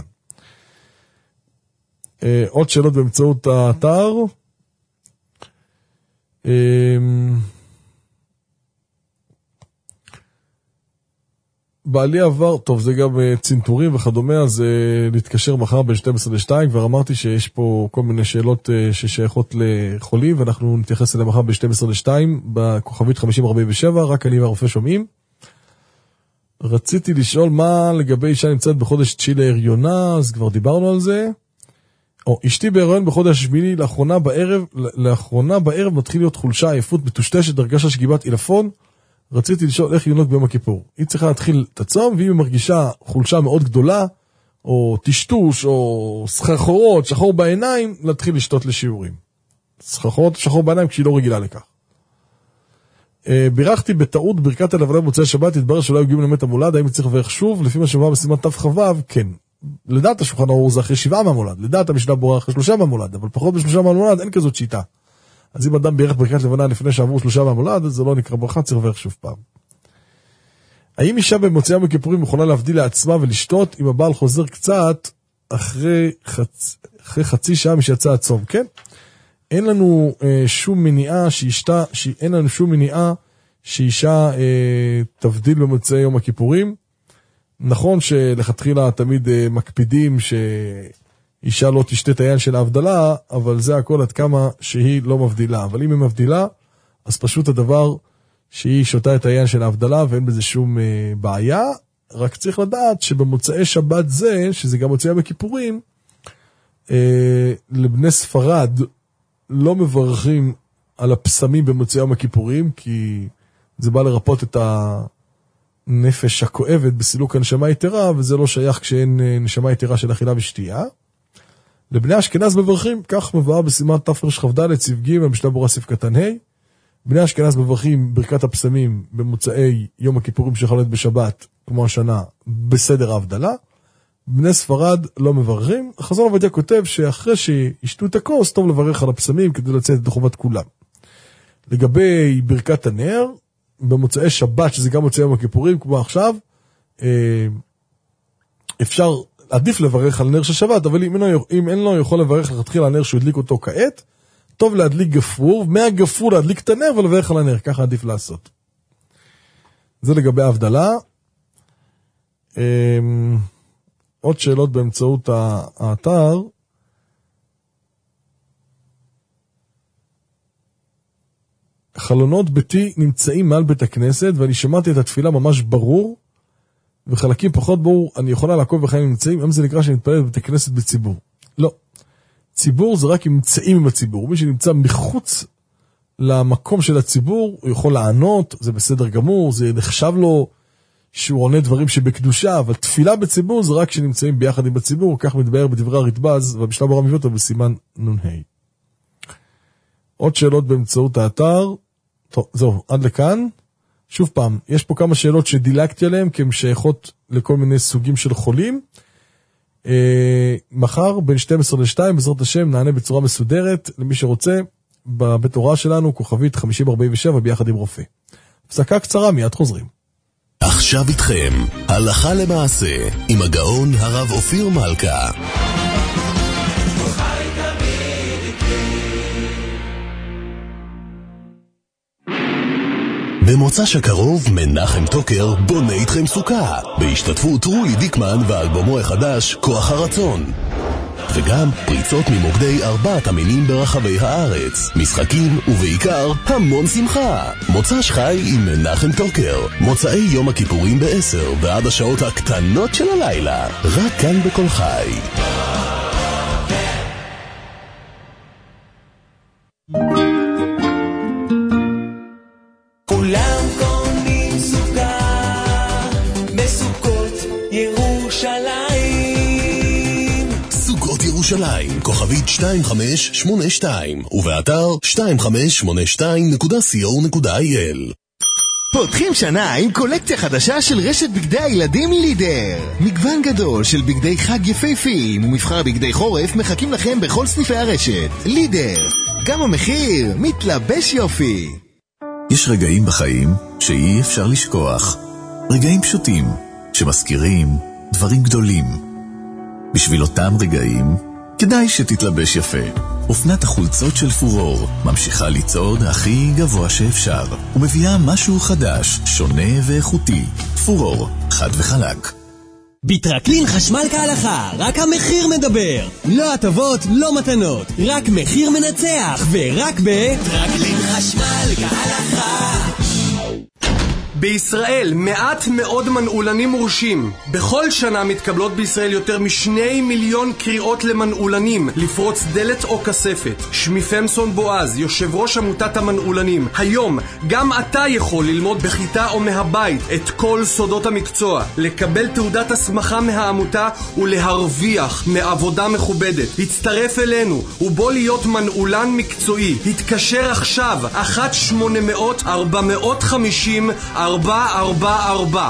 אה, עוד שאלות באמצעות האתר. אה, בעלי עבר, טוב, זה גם צנתורים וכדומה, אז uh, להתקשר מחר בין שתים עשרה לשתיים, כבר אמרתי שיש פה כל מיני שאלות uh, ששייכות לחולים, ואנחנו נתייחס אליהם מחר בין שתים עשרה לשתיים, בכוכבית חמישים ארבעים ושבע, רק אני והרופא שומעים. רציתי לשאול מה לגבי אישה נמצאת בחודש תשיעי להריונה, אז כבר דיברנו על זה. או, אשתי בהיריון בחודש השמיני, לאחרונה בערב, לאחרונה בערב מתחיל להיות חולשה, עייפות, מטושטשת, דרגשה שגיבת אילפון, רציתי לשאול איך ינהוג ביום הכיפור. היא צריכה להתחיל את הצום, ואם היא מרגישה חולשה מאוד גדולה, או טשטוש, או סחרחורות, שחור בעיניים, להתחיל לשתות לשיעורים. סחרחורות, שחור בעיניים, כשהיא לא רגילה לכך. בירכתי בטעות ברכת הלבנה במוצאי שבת, התברר שלא היו גיעים למת המולד, האם צריך לברך שוב, לפי מה שמובא בסימן תו חבב, כן. לדעת השולחן ערוך זה אחרי שבעה מהמולד, לדעת המשנה ברורה אחרי שלושה מהמולד, אבל פחות בשלושה מהמולד אין כזאת שיטה. אז אם אדם בירך ברכת לבנה לפני שעברו שלושה מהמולד, אז זה לא נקרא ברכה, צריך לברך שוב פעם. האם אישה במוצאי יום הכיפורים יכולה להבדיל לעצמה ולשתות אם הבעל חוזר קצת אחרי, חצ... אחרי חצי שעה משיצא הצום? כן. אין לנו אה, שום מניעה שישתה, ש... אין לנו שום מניעה שאישה אה, תבדיל במוצאי יום הכיפורים. נכון שלכתחילה תמיד אה, מקפידים שאישה לא תשתה את היין של ההבדלה, אבל זה הכל עד כמה שהיא לא מבדילה. אבל אם היא מבדילה, אז פשוט הדבר שהיא שותה את היין של ההבדלה, ואין בזה שום אה, בעיה. רק צריך לדעת שבמוצאי שבת זה, שזה גם מוצאי יום הכיפורים, אה, לבני ספרד לא מברכים על הפסמים במוצאי יום הכיפורים, כי זה בא לרפות את הנפש הכואבת בסילוק הנשמה יתרה, וזה לא שייך כשאין נשמה יתרה של אכילה ושתייה. לבני אשכנז מברכים, כך מבואר בסימן תרכ"ד סעיף ג' במשנה ברורה סעיף קטן ה'. בני אשכנז מברכים ברכת הפסמים במוצאי יום הכיפורים שחלת בשבת, כמו השנה, בסדר ההבדלה. בני ספרד לא מברכים. חזון עובדיה כותב שאחרי שישתו את הכוס, טוב לברך על הפסמים כדי לצאת את חובת כולם. לגבי ברכת הנר, במוצאי שבת, שזה גם מוצאי יום הכיפורים, כמו עכשיו, אפשר, עדיף לברך על נר של שבת, אבל אם אין לו, אם אין לו יכול לברך להתחיל על נר שהוא הדליק אותו כעת, טוב להדליק גפרור, מהגפרור להדליק את הנר ולברך על הנר, ככה עדיף לעשות. זה לגבי ההבדלה. עוד שאלות באמצעות האתר. חלונות ביתי נמצאים מעל בית הכנסת, ואני שמעתי את התפילה ממש ברור, וחלקים פחות ברור, אני יכולה לעקוב בחיים נמצאים, אם זה נקרא שנתפלל בבית הכנסת בציבור. לא. ציבור זה רק נמצאים עם הציבור. מי שנמצא מחוץ למקום של הציבור, הוא יכול לענות, זה בסדר גמור, זה נחשב לו שהוא עונה דברים שבקדושה, אבל תפילה בציבור זה רק שנמצאים ביחד עם הציבור, כך מתבאר בדברי הרדב"ז, ובשלב הרב מביא אותו בסימן נ"ה. עוד שאלות באמצעות האתר. טוב, זהו, עד לכאן. שוב פעם, יש פה כמה שאלות שדילגתי עליהן, כי הן שייכות לכל מיני סוגים של חולים. אה, מחר, בין שתים עשרה לשתיים, בעזרת השם, נענה בצורה מסודרת, למי שרוצה, בבית הוראה שלנו, כוכבית חמישים ארבעים ושבע, ביחד עם רופא. הפסקה קצרה, מיד חוזרים. עכשיו איתכם, הלכה למעשה, עם הגאון הרב אופיר מלכה. במוצ"ש הקרוב מנחם טוקר בונה איתכם סוכה, בהשתתפות רולי דיקמן ואלבומו החדש כוח הרצון. וגם פריצות ממוקדי ארבעת המינים ברחבי הארץ, משחקים ובעיקר המון שמחה. מוצ"ש חי עם מנחם טוקר, מוצאי יום הכיפורים בעשר ועד השעות הקטנות של הלילה, רק כאן בכל חי. כולם קונים סוכה בסוכות ירושלים. סוכות ירושלים, כוכבית שתיים חמש שמונה שתיים, ובאתר שתיים חמש שמונה שתיים נקודה סי או נקודה איי אל. פותחים שנה עם קולקציה חדשה של רשת בגדי הילדים לידר. מגוון גדול של בגדי חג יפהפיים ומבחר בגדי חורף מחכים לכם בכל סניפי הרשת. לידר, גם המחיר מתלבש יופי. יש רגעים בחיים שאי אפשר לשכוח. רגעים פשוטים שמזכירים דברים גדולים. בשביל אותם רגעים כדאי שתתלבש יפה. אופנת החולצות של פורור ממשיכה לצעוד הכי גבוה שאפשר ומביאה משהו חדש, שונה ואיכותי. פורור, חד וחלק. בטרקלין חשמל כהלכה, רק המחיר מדבר. לא הטבות, לא מתנות, רק מחיר מנצח, ורק בטרקלין חשמל כהלכה. בישראל מעט מאוד מנעולנים מורשים. בכל שנה מתקבלות בישראל יותר משני מיליון קריאות למנעולנים לפרוץ דלת או כספת. שמי פמסון בועז, יושב ראש עמותת המנעולנים. היום גם אתה יכול ללמוד בכיתה או מהבית את כל סודות המקצוע, לקבל תעודת הסמכה מהעמותה ולהרוויח מעבודה מכובדת. הצטרף אלינו ובוא להיות מנעולן מקצועי. התקשר עכשיו אחת שמונה אפס אפס ארבע חמש אפס ארבע ארבע ארבע.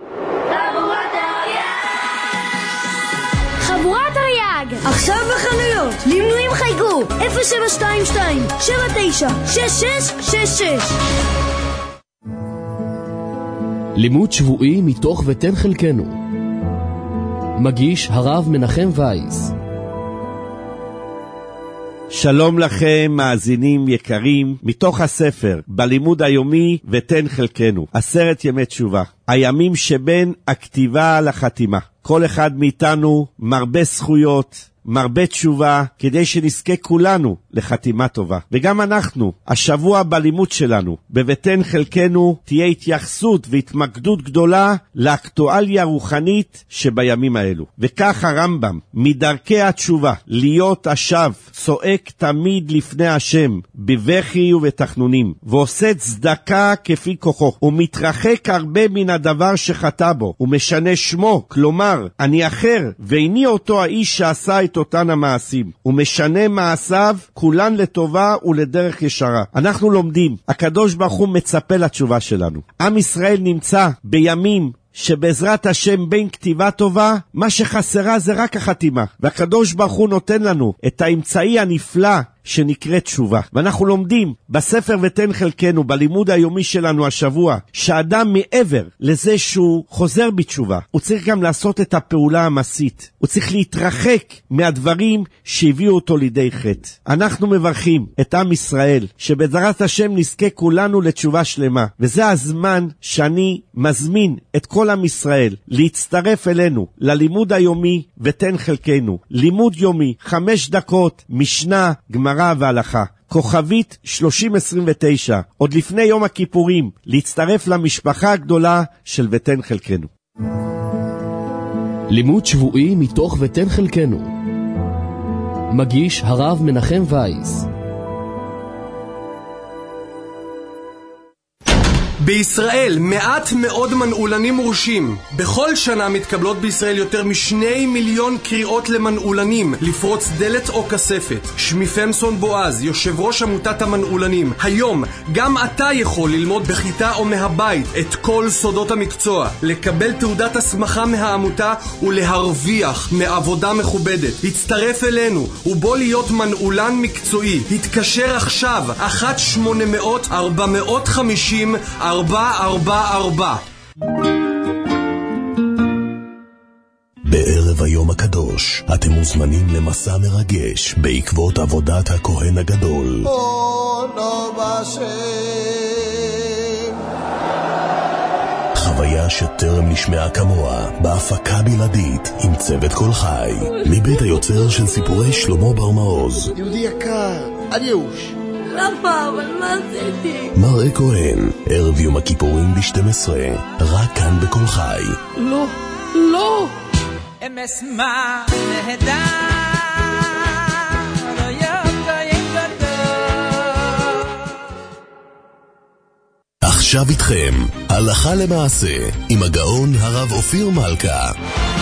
חבורת אריאג עכשיו בחנויות. למנויים חייגו אפס שבע שתיים שתיים שבע תשע שש שש שש שש. לימוד שבועי מתוך ותן חלקנו. מגיש הרב מנחם וייס. שלום לכם מאזינים יקרים, מתוך הספר בלימוד היומי ותן חלקנו, עשרת ימי תשובה, הימים שבין הכתיבה לחתימה. כל אחד מאיתנו מרבה זכויות, מרבה תשובה, כדי שנזכה כולנו לחתימה טובה. וגם אנחנו, השבוע בלימוד שלנו, בבתן חלקנו, תהיה התייחסות והתמקדות גדולה לאקטואליה רוחנית שבימים האלו. וכך הרמב"ם, מדרכי התשובה, להיות השב, צועק תמיד לפני השם, בבכי ובתחנונים, ועושה צדקה כפי כוחו, ומתרחק הרבה מן הדבר שחטא בו, ומשנה שמו, כלומר, אני אחר, ואיני אותו האיש שעשה את אותן המעשים, ומשנה מעשיו כולן לטובה ולדרך ישרה. אנחנו לומדים, הקדוש ברוך הוא מצפה לתשובה שלנו. עם ישראל נמצא בימים שבעזרת השם בין כתיבה טובה, מה שחסרה זה רק החתימה. והקדוש ברוך הוא נותן לנו את האמצעי הנפלא שנקרא תשובה. ואנחנו לומדים בספר ותן חלקנו, בלימוד היומי שלנו השבוע, שאדם מעבר לזה שהוא חוזר בתשובה, הוא צריך גם לעשות את הפעולה המעשית. הוא צריך להתרחק מהדברים שהביאו אותו לידי חטא. אנחנו מברכים את עם ישראל, שבעזרת השם נזכה כולנו לתשובה שלמה. וזה הזמן שאני מזמין את כל עם ישראל להצטרף אלינו ללימוד היומי ותן חלקנו. לימוד יומי, חמש דקות, משנה, גמרא והלכה. כוכבית שלושים עשרים ותשע, עוד לפני יום הכיפורים, להצטרף למשפחה הגדולה של ותן חלקנו. לימוד שבועי מתוך ותן חלקנו. מגיש הרב מנחם וייס. בישראל מעט מאוד מנעולנים מורשים. בכל שנה מתקבלות בישראל יותר משני מיליון קריאות למנעולנים לפרוץ דלת או כספת. שמי פמסון בועז, יושב ראש עמותת המנעולנים. היום גם אתה יכול ללמוד בכיתה או מהבית את כל סודות המקצוע, לקבל תעודת הסמכה מהעמותה ולהרוויח מעבודה מכובדת. הצטרף אלינו ובוא להיות מנעולן מקצועי. התקשר עכשיו אחת שמונה מאות ארבע מאות חמישים ארבע ארבע ארבע. בערב היום הקדוש אתם מוזמנים למסע מרגש בעקבות עבודת הכהן הגדול. חוויה שטרם נשמעה כמוה, בהפקה בלעדית עם צוות כל חי, מבית היוצר של סיפורי שלמה בר מעוז. יהודי יקר, אל ייאוש. למה? אבל מה עשיתי? מראה כהן, ערב יום הכיפורים ב-שתים עשרה, רק כאן בכל חי. לא, לא. אמס מה נהדר, עכשיו איתכם, הלכה למעשה, עם הגאון הרב אופיר מלכה.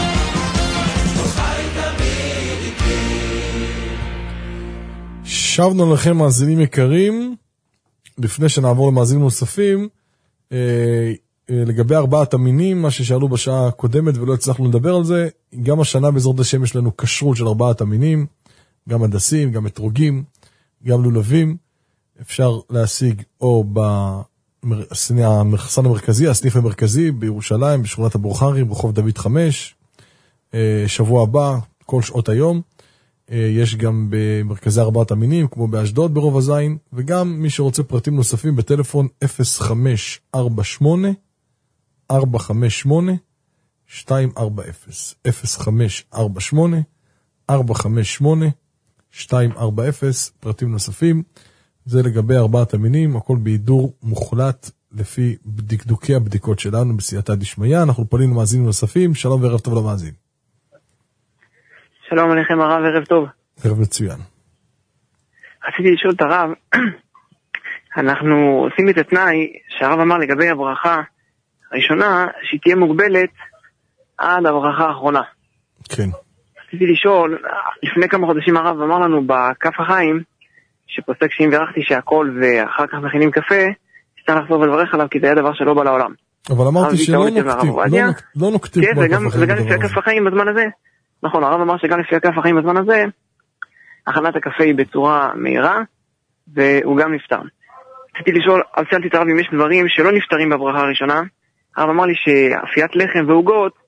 שבנו לכם מאזינים יקרים, לפני שנעבור למאזינים נוספים, אה, אה, לגבי ארבעת המינים, מה ששאלו בשעה הקודמת ולא הצלחנו לדבר על זה, גם השנה בעזרת השם יש לנו כשרות של ארבעת המינים, גם הדסים, גם אתרוגים, גם לולבים, אפשר להשיג או במחסן המרכזי, הסניף המרכזי בירושלים, בשכונת הבורחרי, ברחוב דוד חמש, אה, שבוע הבא, כל שעות היום, יש גם במרכזי ארבעת המינים, כמו באשדוד ברוב הזין, וגם מי שרוצה פרטים נוספים בטלפון אפס חמש ארבע שמונה ארבע חמש שמונה שתיים ארבע אפס, אפס חמש ארבע שמונה ארבע חמש שמונה שתיים ארבע אפס, פרטים נוספים. זה לגבי ארבעת המינים, הכל בהידור מוחלט לפי דקדוקי הבדיקות שלנו בסייעתא דשמיא. אנחנו פונים למאזינים נוספים. שלום וערב טוב למאזין. שלום עליכם הרב, ערב טוב. ערב מצוין. רציתי לשאול את הרב, אנחנו עושים את התנאי שהרב אמר לגבי הברכה הראשונה, שהיא תהיה מוגבלת עד הברכה האחרונה. כן. רציתי לשאול, לפני כמה חודשים הרב אמר לנו בכף החיים, שפוסק שאם ברכתי שהכל ואחר כך מכינים קפה, שצריך לחזור ולברך עליו, כי זה היה דבר שלא בא לעולם. אבל אמרתי שלא נוקטים, לא נוקטים כמו הכף החיים. וגם לפי הכף החיים בזמן הזה. נכון, הרב אמר שגם לפי הכף החיים בזמן הזה, הכנת הקפה היא בצורה מהירה, והוא גם נפטר. רציתי לשאול, אז שאלתי את הרב אם יש דברים שלא נפטרים בברכה הראשונה. הרב אמר לי שאפיית לחם ועוגות,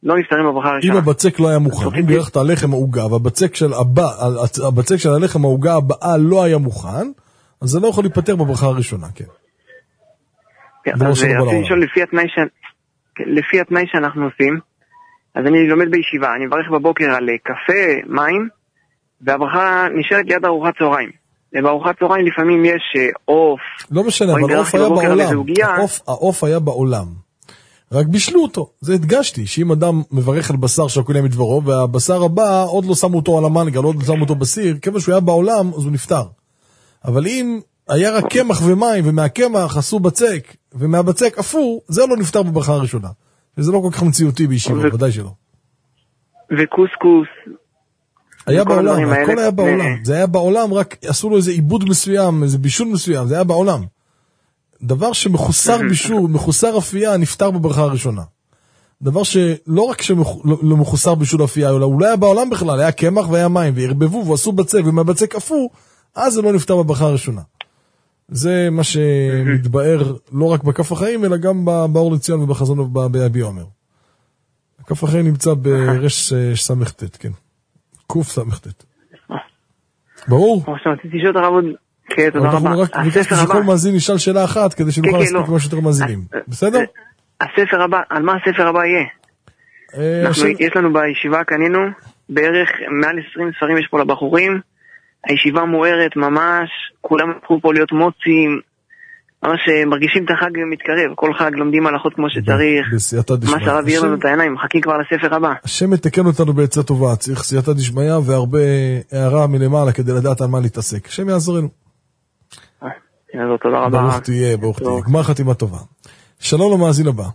לא נפטרים בברכה הראשונה. אם הבצק לא היה מוכן, אם בירכת הלחם העוגה, והבצק של הבא, הבצק של הלחם העוגה הבאה לא היה מוכן, אז זה לא יכול להיפטר בברכה הראשונה, כן. כן, אז רציתי לשאול לפי התנאי ש... לפי התנאי שאנחנו עושים, אז אני לומד בישיבה, אני מברך בבוקר על קפה, מים, והברכה נשארת ליד ארוחת צהריים. ובארוחת צהריים לפעמים יש עוף. לא משנה, אבל העוף היה בעולם. העוף היה בעולם. רק בישלו אותו. זה הדגשתי, שאם אדם מברך על בשר שהכל היה מדברו, והבשר הבא עוד לא שמו אותו על המנגל, עוד לא שמו אותו בסיר, כיוון שהוא היה בעולם, אז הוא נפטר. אבל אם היה רק קמח ומים, ומהקמח עשו בצק, ומהבצק אפור, זה לא נפטר בברכה הראשונה. וזה לא כל כך מציאותי בישיבה, ודאי שלא. וקוסקוס. היה בעולם, הכל היה בעולם. זה היה בעולם, רק עשו לו איזה עיבוד מסוים, איזה בישול מסוים, זה היה בעולם. דבר שמחוסר בישול, מחוסר אפייה, נפטר בברכה הראשונה. דבר שלא רק שלא מחוסר בישול אפייה, אלא אולי היה בעולם בכלל, היה קמח והיה מים, והרבבו ועשו בצק, ומהבצק אפור, אז זה לא נפטר בברכה הראשונה. זה מה שמתבאר לא רק בכף החיים, אלא גם באור לציון ובחזון ביבי אומר. הכף החיים נמצא ברש סמכתת, כן. קוף סמכתת. ברור? כמו שרציתי לשאול את הרב עוד... כן, תודה רבה. אנחנו רק ביקשנו שכל מאזין נשאל שאלה אחת, כדי שנוכל להספיק כמו שיותר מאזינים. בסדר? הספר הבא, על מה הספר הבא יהיה? יש לנו בישיבה, קנינו, בערך מעל עשרים ספרים יש פה לבחורים, הישיבה מוארת ממש, כולם הפכו פה להיות מוצים, ממש מרגישים את החג מתקרב, כל חג לומדים הלכות כמו שצריך, מה שהרב יהיה לנו את העיניים, מחכים כבר לספר הבא. השם מתקן אותנו בעצה טובה, צריך סייעתא דשמיא והרבה הערה מלמעלה כדי לדעת על מה להתעסק. השם יעזרנו. יעזור, תודה רבה. ברוך תהיה, ברוך תהיה. גמר חתימה טובה. שלום למאזין הבא.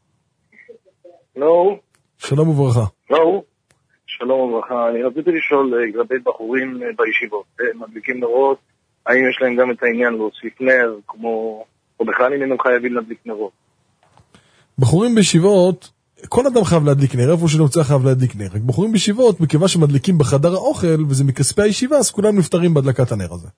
לא. שלום וברכה. לא. שלום וברכה. אני רציתי לשאול לגבי בחורים בישיבות, מדליקים נרות, האם יש להם גם את העניין להוסיף נר, כמו, או בכלל אם הם חייבים להדליק נרות? בחורים בישיבות, כל אדם חייב להדליק נר, איפה שנמצא חייב להדליק נר. רק בחורים בישיבות, מכיוון שמדליקים בחדר האוכל, וזה מכספי הישיבה, אז כולם נפטרים בהדלקת הנר הזה.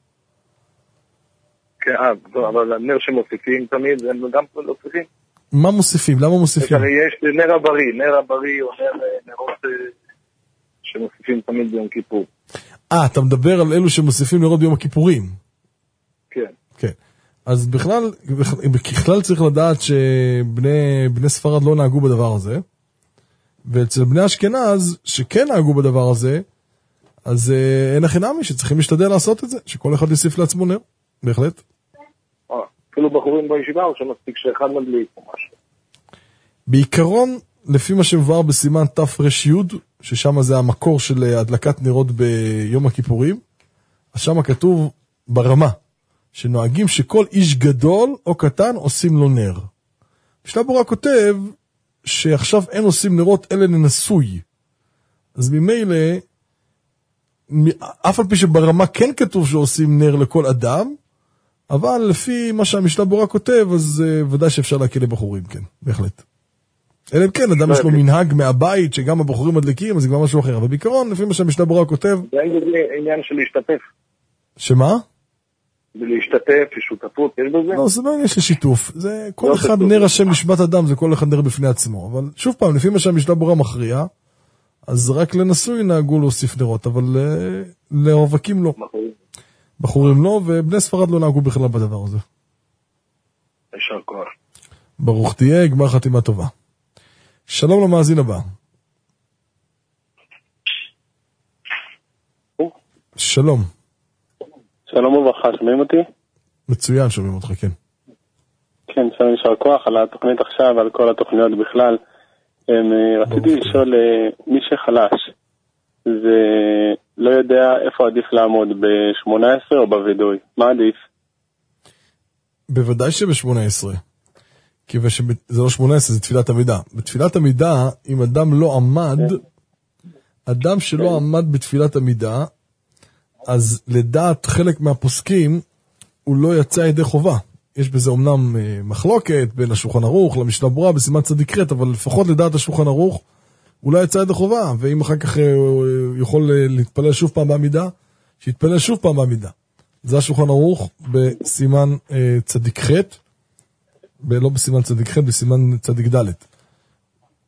כן, אבל הנר שמוסיפים תמיד, הם גם לא צריכים. מה מוסיפים? למה מוסיפים? יש נר הבריא, נר הבריא או נרות שמוסיפים תמיד ביום כיפור. אה, אתה מדבר על אלו שמוסיפים נרות ביום הכיפורים. כן. כן. אז בכלל, בכלל צריך לדעת שבני בני ספרד לא נהגו בדבר הזה, ואצל בני אשכנז שכן נהגו בדבר הזה, אז אין הכי נמי שצריכים להשתדל לעשות את זה, שכל אחד יוסיף לעצמו נר, בהחלט. אה, אפילו בחורים בישיבה או שמספיק שאחד מדליק או משהו? בעיקרון, לפי מה שמבואר בסימן תר"י, ששם זה המקור של הדלקת נרות ביום הכיפורים, אז שם כתוב ברמה, שנוהגים שכל איש גדול או קטן עושים לו נר. משנה ברורה כותב שעכשיו אין עושים נרות אלא לנשוי. אז ממילא, אף על פי שברמה כן כתוב שעושים נר לכל אדם, אבל לפי מה שהמשנה ברורה כותב, אז ודאי שאפשר להקל לבחורים, כן, בהחלט. אלא כן, אדם יש לו מנהג מהבית, שגם הבחורים מדליקים, אז זה כבר משהו אחר. אבל בעיקרון, לפי מה שהמשנה ברורה כותב... זה עניין של להשתתף. שמה? ולהשתתף, שותפות, יש בזה? לא, זה לא עניין של שיתוף. זה כל אחד נר השם נשמת אדם, זה כל אחד נר בפני עצמו. אבל שוב פעם, לפי מה שהמשנה ברורה מכריע, אז רק לנשוי נהגו להוסיף נרות, אבל לרווקים לא. בחורים לא, ובני ספרד לא נהגו בכלל בדבר הזה. ישר כוח. ברוך תהיה, גמר חתימה טובה. שלום למאזין הבא. שלום. שלום וברכה, שומעים אותי? מצוין, שומעים אותך, כן. כן, שלום ישר כוח על התוכנית עכשיו, על כל התוכניות בכלל. רציתי לשאול, מי שחלש, זה לא יודע איפה עדיף לעמוד, ב-שמונה עשרה או בוידוי? מה עדיף? בוודאי שב-שמונה עשרה. כי זה לא שמונה עשרה, זה תפילת עמידה. בתפילת עמידה, אם אדם לא עמד, אדם שלא עמד בתפילת עמידה, אז לדעת חלק מהפוסקים, הוא לא יצא ידי חובה. יש בזה אומנם מחלוקת בין השולחן ערוך למשנה ברורה בסימן צדיק ח', אבל לפחות לדעת השולחן ערוך, הוא לא יצא ידי חובה, ואם אחר כך הוא יכול להתפלל שוב פעם בעמידה, שיתפלל שוב פעם בעמידה. זה השולחן ערוך בסימן צדיק ח', לא בסימן צדיק ח', בסימן צדיק ד'.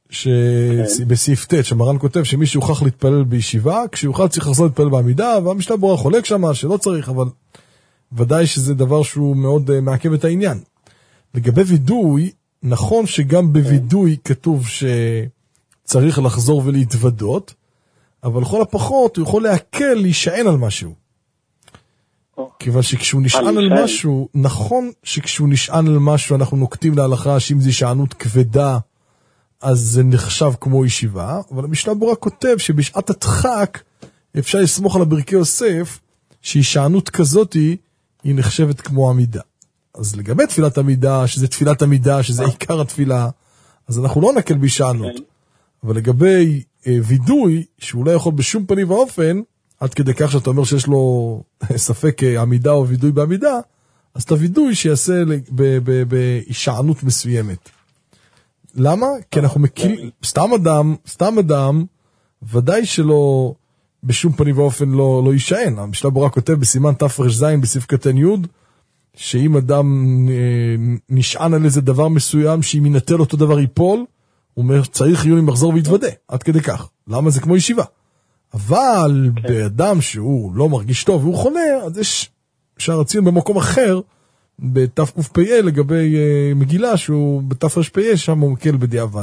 שבסעיף ט' שמרן כותב שמי שיוכח להתפלל בישיבה, כשיוכל צריך לחזור להתפלל בעמידה, והמשנה ברורה חולק שמה שלא צריך, אבל ודאי שזה דבר שהוא מאוד uh, מעכב את העניין. לגבי וידוי, נכון שגם בוידוי כתוב שצריך לחזור ולהתוודות, אבל לכל הפחות הוא יכול להקל להישען על משהו. כיוון שכשהוא נשען על משהו, נכון שכשהוא נשען על משהו אנחנו נוקטים להלכה שאם זה הישענות כבדה, אז זה נחשב כמו ישיבה, אבל המשנה ברורה כותב שבשעת הדחק אפשר לסמוך על הברכי יוסף, שהישענות כזאת היא נחשבת כמו עמידה. אז לגבי תפילת עמידה, שזה תפילת עמידה, שזה עיקר התפילה, אז אנחנו לא נקל בהישענות. אבל לגבי אה, וידוי, שהוא לא יכול בשום פנים ואופן, עד כדי כך שאתה אומר שיש לו ספק עמידה או וידוי בעמידה, אז את הוידוי שיעשה בהישענות מסוימת. למה? כי אנחנו מכירים, סתם אדם, סתם אדם, ודאי שלא, בשום פנים ואופן לא, לא יישען. המשנה ברורה כותב בסימן תר"ז בסעיף קטן י' שאם אדם נשען על איזה דבר מסוים, שאם ינטל אותו דבר ייפול, הוא אומר, צריך יוני מחזור ויתוודה, עד כדי כך. למה? זה כמו ישיבה. אבל okay. באדם שהוא לא מרגיש טוב והוא חולה, אז יש שער הציון במקום אחר, בתקפ"א לגבי uh, מגילה, שהוא בתר"פ, שם הוא מקל בדיעבד.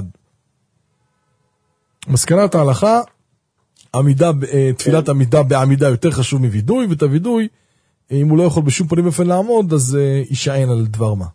מסקנת ההלכה, עמידה, uh, תפילת okay. עמידה בעמידה יותר חשוב מוידוי, ואת הוידוי, אם הוא לא יכול בשום פנים ואופן לעמוד, אז uh, יישען על דבר מה.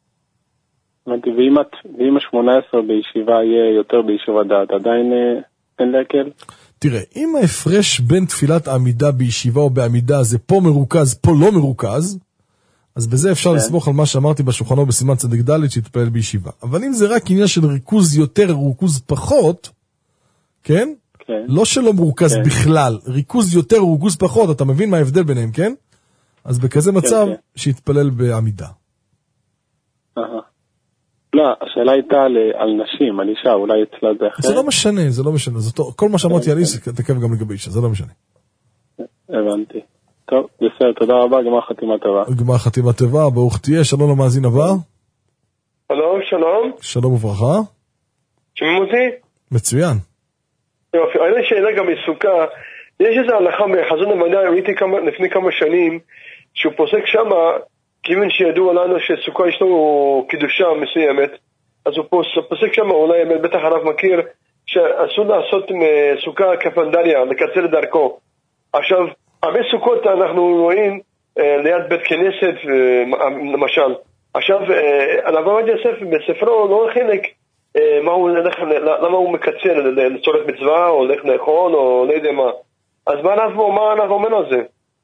ואם ה-שמונה עשרה בישיבה יהיה יותר בישיבה דעת, עדיין אין להקל? תראה, אם ההפרש בין תפילת העמידה בישיבה או בעמידה זה פה מרוכז, פה לא מרוכז, אז בזה אפשר כן. לסמוך על מה שאמרתי בשולחנו בסימן צדיק ד' שהתפלל בישיבה. אבל אם זה רק עניין של ריכוז יותר, ריכוז פחות, כן? כן. לא שלא מרוכז כן. בכלל, ריכוז יותר, ריכוז פחות, אתה מבין מה ההבדל ביניהם, כן? אז בכזה מצב כן, כן. שהתפלל בעמידה. אהה. לא, השאלה הייתה על, על נשים, על אישה, אולי אצלה זה אחר. זה לא משנה, זה לא משנה. זאת, כל מה שאמרתי על אישה, תקף גם לגבי אישה, זה לא משנה. הבנתי. טוב, בסדר, תודה רבה, גמר חתימה טובה. גמר חתימה טובה, ברוך תהיה, שלום למאזין הבא. הלו, שלום. שלום וברכה. שומעים אותי? מצוין. יופי, אני שאלה גם מסוכה, יש איזו הלכה מחזון המדע, ראיתי כמה, לפני כמה שנים, שהוא פוסק שמה, כיוון שידוע לנו שסוכה יש לו קידושה מסוימת, אז הוא פוסק שם, אולי בטח הרב מכיר, שאסור לעשות סוכה כפנדריה, לקצר את דרכו. עכשיו, הרבה סוכות אנחנו רואים ליד בית כנסת, למשל. עכשיו, הרב עובדיה יוסף בספרו לא חלק, למה הוא מקצר, לצורך מצווה, או הולך לאכול, או לא יודע מה. אז מה אנחנו אומרים על זה?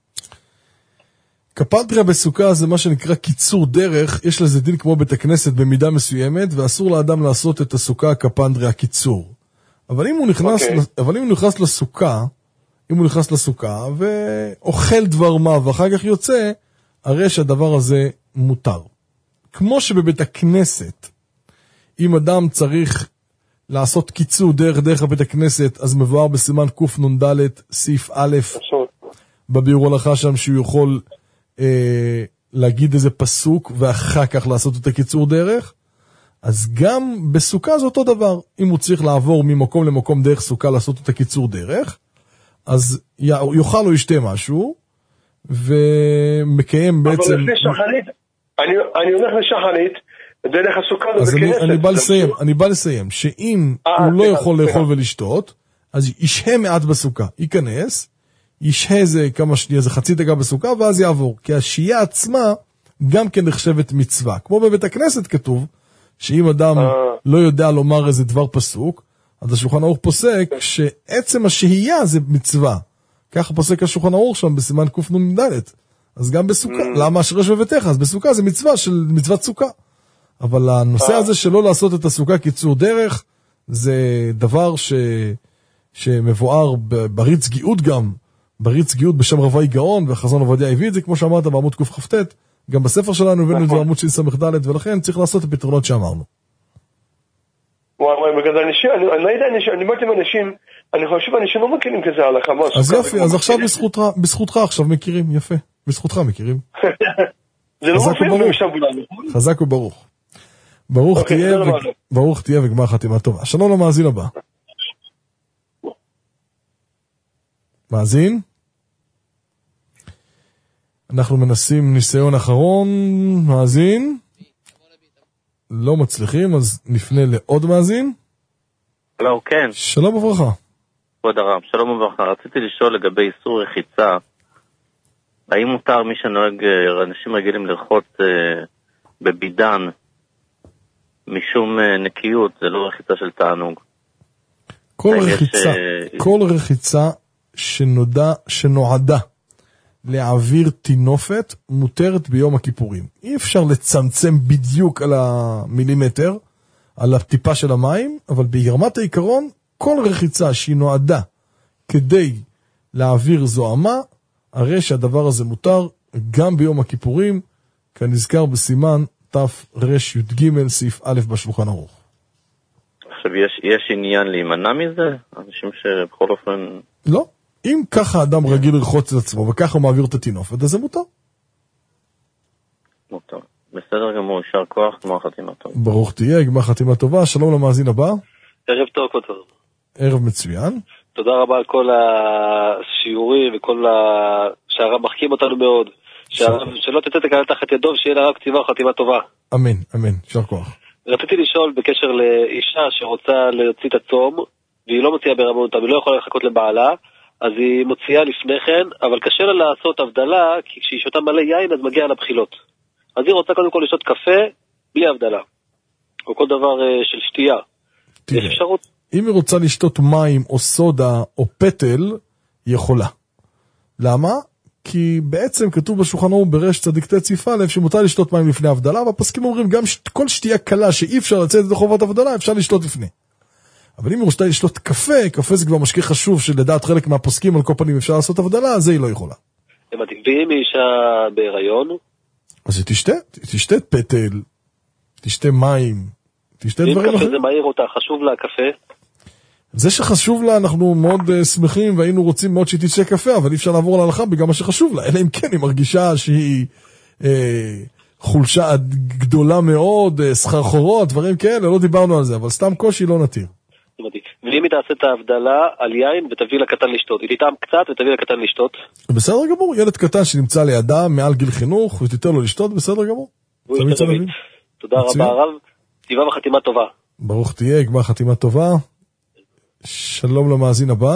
קפנדריה בסוכה זה מה שנקרא קיצור דרך, יש לזה דין כמו בית הכנסת במידה מסוימת, ואסור לאדם לעשות את הסוכה קפנדריה קיצור. אבל אם הוא נכנס, okay. אבל אם הוא נכנס לסוכה, אם הוא נכנס לסוכה ואוכל דבר מה ואחר כך יוצא, הרי שהדבר הזה מותר. כמו שבבית הכנסת, אם אדם צריך לעשות קיצור דרך דרך בית הכנסת, אז מבואר בסימן קנ"ד סעיף א' בביאור הלכה שם שהוא יכול אה, להגיד איזה פסוק ואחר כך לעשות את הקיצור דרך. אז גם בסוכה זה אותו דבר. אם הוא צריך לעבור ממקום למקום דרך סוכה לעשות את הקיצור דרך, אז יאכל או ישתה משהו ומקיים בעצם... אבל לפני שחרית, אני, אני הולך לשחרית דרך הסוכה אז אני, אני בא לסיים, אני בא לסיים שאם 아, הוא לא יכול לאכול ולשתות, אז ישהה מעט בסוכה, ייכנס, ישהה זה כמה שנייה, זה חצי דקה בסוכה, ואז יעבור. כי השהייה עצמה גם כן נחשבת מצווה. כמו בבית הכנסת כתוב, שאם אדם 아. לא יודע לומר איזה דבר פסוק, אז השולחן ערוך פוסק שעצם השהייה זה מצווה. ככה פוסק השולחן ערוך שם בסימן קנ"ד. אז גם בסוכה, mm. למה אשרש בביתך? אז בסוכה זה מצווה של מצוות סוכה. אבל הנושא הזה שלא לעשות את הסוכה קיצור דרך, זה דבר ש... שמבואר בריץ גאות גם, בריץ גאות בשם רבי גאון, והחזון עובדיה הביא את זה, כמו שאמרת, בעמוד קכ"ט, גם בספר שלנו הבאנו את זה בעמוד של ס"ד, ולכן צריך לעשות את הפתרונות שאמרנו. וואי וואי, בגלל אנשים, אני לא יודע, אני אמרתי עם אנשים, אני חושב אנשים לא מכירים כזה הלכה. אז יופי, אז עכשיו בזכותך עכשיו מכירים, יפה, בזכותך מכירים. זה לא מופיע במשם בולן, נכון? חזק וברוך. ברוך תהיה, ברוך תהיה וגמר חתימה טובה. שלום למאזין הבא. מאזין? אנחנו מנסים ניסיון אחרון. מאזין? לא מצליחים, אז נפנה לעוד מאזין. לא, כן. שלום וברכה. כבוד הרב, שלום וברכה. רציתי לשאול לגבי איסור רחיצה. האם מותר מי שנוהג, אנשים רגילים לרחוץ אה, בבידן משום אה, נקיות, זה לא רחיצה של תענוג? כל רחיצה, יש, אה... כל רחיצה שנודע, שנועדה להעביר תינופת מותרת ביום הכיפורים. אי אפשר לצמצם בדיוק על המילימטר, על הטיפה של המים, אבל ברמת העיקרון, כל רחיצה שהיא נועדה כדי להעביר זוהמה, הרי שהדבר הזה מותר גם ביום הכיפורים, כנזכר בסימן תר"ג סעיף א' בשולחן ערוך. עכשיו, יש, יש עניין להימנע מזה? אנשים שבכל אופן... לא. אם ככה אדם רגיל לרחוץ את עצמו, וככה הוא מעביר את התינופת, אז זה מותר. מותר. בסדר גמור, יישר כוח, גמר חתימה טובה. ברוך תהיה, גמר חתימה טובה. שלום למאזין הבא. ערב טוב, כבוד. ערב מצוין. תודה רבה על כל השיעורים וכל ה... שהרב מחכים אותנו מאוד. שהרב, שלא תצא תקלל תחת ידו, שיהיה לה רק כתיבה וחתימה טובה. אמן, אמן, יישר כוח. רציתי לשאול בקשר לאישה שרוצה להוציא את הצום, והיא לא מוציאה ברמות, היא לא יכולה לחכות לבעלה, אז היא מוציאה לפני כן, אבל קשה לה לעשות הבדלה, כי כשהיא שותה מלא יין, אז מגיעה לבחילות. אז היא רוצה קודם כל לשתות קפה, בלי הבדלה. או כל דבר uh, של שתייה. יש אפשרות? אם היא רוצה לשתות מים או סודה או פטל, היא יכולה. למה? כי בעצם כתוב בשולחן ערוך ברש צדיק ט' סעיף א' שמותר לשתות מים לפני הבדלה, והפסקים אומרים גם כל שתייה קלה שאי אפשר לצאת את חובת הבדלה, אפשר לשתות לפני. אבל אם היא רוצה לשתות קפה, קפה זה כבר משקה חשוב שלדעת חלק מהפוסקים על כל פנים אפשר לעשות הבדלה, אז זה היא לא יכולה. ואם היא אישה בהיריון? אז היא תשתה, תשתה פטל, תשתה מים, תשתה דברים אחרים. אם קפה זה מהיר אותה, חשוב לה קפה? זה שחשוב לה, אנחנו מאוד uh, שמחים והיינו רוצים מאוד שהיא תשתה קפה, אבל אי אפשר לעבור להלכה בגלל מה שחשוב לה, אלא אם כן היא מרגישה שהיא uh, חולשה גדולה מאוד, uh, סחרחורות, דברים כאלה, לא דיברנו על זה, אבל סתם קושי לא נתיר. ואם היא תעשה את ההבדלה על יין ותביא לקטן לשתות, היא תטעם קצת ותביא לקטן לשתות? בסדר גמור, ילד קטן שנמצא לידה מעל גיל חינוך ותיתן לו לשתות, בסדר גמור. תודה רבה הרב, טבעה וחתימה טובה. ברוך תהיה, גמר חתימה טובה. שלום למאזין הבא.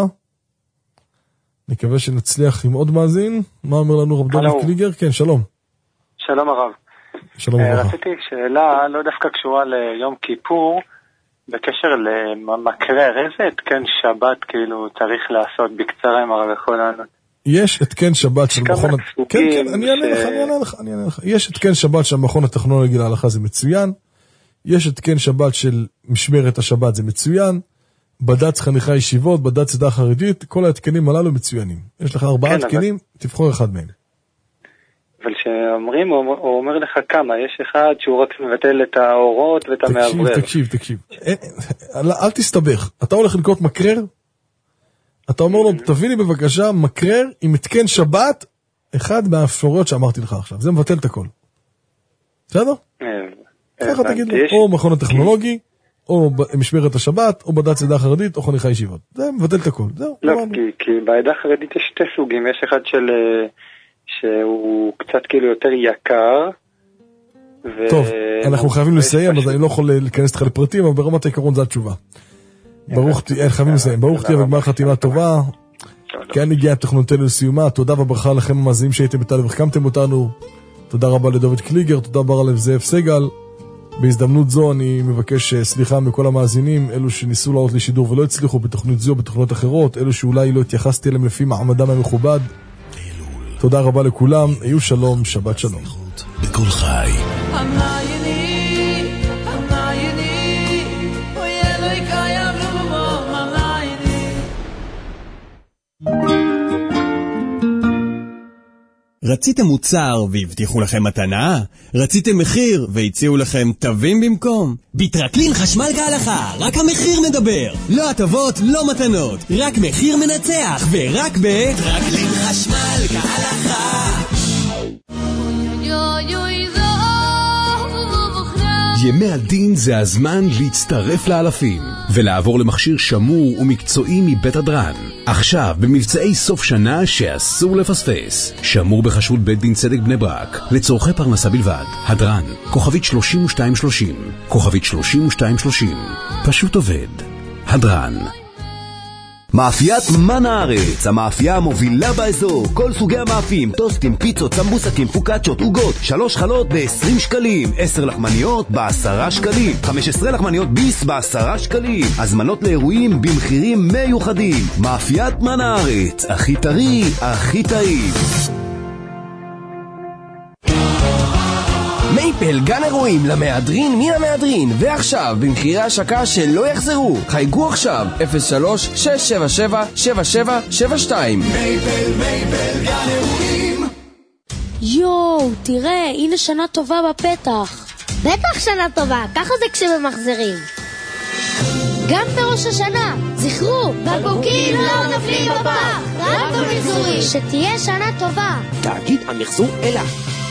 נקווה שנצליח עם עוד מאזין. מה אומר לנו רב דוד קליגר? כן, שלום. שלום הרב. שלום הרב. רציתי שאלה, לא דווקא קשורה ליום כיפור, בקשר למקרר, איזה התקן שבת כאילו צריך לעשות בקצרה אם הרב יכול לענות? יש התקן שבת של מכון... כן, כן, אני אענה לך, אני אענה לך, אני אענה לך. יש התקן שבת של מכון הטכנולוגי להלכה, זה מצוין. יש התקן שבת של משמרת השבת, זה מצוין. בד"ץ חניכה ישיבות, בד"ץ עדה חרדית, כל ההתקנים הללו מצוינים. יש לך ארבעה התקנים, תבחור אחד מהם. אבל שאומרים, הוא אומר לך כמה, יש אחד שהוא רק מבטל את האורות ואת המעברר. תקשיב, תקשיב, תקשיב. אל תסתבך. אתה הולך לקנות מקרר, אתה אומר לו, תביא לי בבקשה מקרר עם התקן שבת, אחד מהאפשרויות שאמרתי לך עכשיו. זה מבטל את הכל. בסדר? ככה תגיד לו, או מכון הטכנולוגי, או משמרת השבת, או בד"ץ עדה חרדית, או חניכה ישיבות. זה מבטל את הכל. לא, כי בעדה חרדית יש שתי סוגים. יש אחד של... שהוא קצת כאילו יותר יקר. טוב, אנחנו חייבים לסיים, אז אני לא יכול להיכנס לך לפרטים, אבל ברמת העיקרון זו התשובה. ברוך תהיה, חייבים לסיים. ברוך תהיה וגמר חתימה טובה. כן הגיעה תוכניתנו לסיומה. תודה וברכה לכם המאזינים שהייתם איתנו והחכמתם אותנו. תודה רבה לדוד קליגר, תודה רבה לזאב סגל. בהזדמנות זו אני מבקש סליחה מכל המאזינים, אלו שניסו לעלות לשידור ולא הצליחו בתוכנית זו, בתוכניות אחרות, אלו שאולי לא התייחסתי אליהם לפי מעמדם המכובד. תודה רבה לכולם, היו שלום, שבת שלום. בכל חי. רציתם מוצר והבטיחו לכם מתנה? רציתם מחיר והציעו לכם תווים במקום? ביטרקלין חשמל כהלכה, רק המחיר מדבר. לא הטבות, לא מתנות, רק מחיר מנצח, ורק ביטרקלין חשמל כהלכה. ימי הדין זה הזמן להצטרף לאלפים ולעבור למכשיר שמור ומקצועי מבית הדרן. עכשיו במבצעי סוף שנה שאסור לפספס. שמור בחשרות בית דין צדק בני ברק לצורכי פרנסה בלבד. הדרן, כוכבית שלושים ושתיים שלושים, כוכבית שלושים ושתיים שלושים. פשוט עובד. הדרן. מאפיית מן הארץ, המאפייה המובילה באזור. כל סוגי המאפים, טוסטים, פיצות, סמבוסקים, פוקצ'ות, עוגות. שלוש חלות ב-עשרים שקלים, עשר לחמניות ב-עשרה שקלים, חמש עשרה לחמניות ביס ב-עשרה שקלים. הזמנות לאירועים במחירים מיוחדים. מאפיית מן הארץ, הכי טרי, הכי טעים. מייפל, גן אירועים למהדרין מן המהדרין, ועכשיו במחירי השקה שלא יחזרו. חייגו עכשיו אפס שלוש שש שבע שבע שבע שבע שבע שתיים. מייפל, מייפל, גן אירועים. יואו, תראה, הנה שנה טובה בפתח. בטח שנה טובה, ככה זה כשבמחזרים. גם בראש השנה, זכרו, בקבוקים לא נופלים בפח, רק במחזורים. שתהיה שנה טובה. תאגיד המחזור אלה.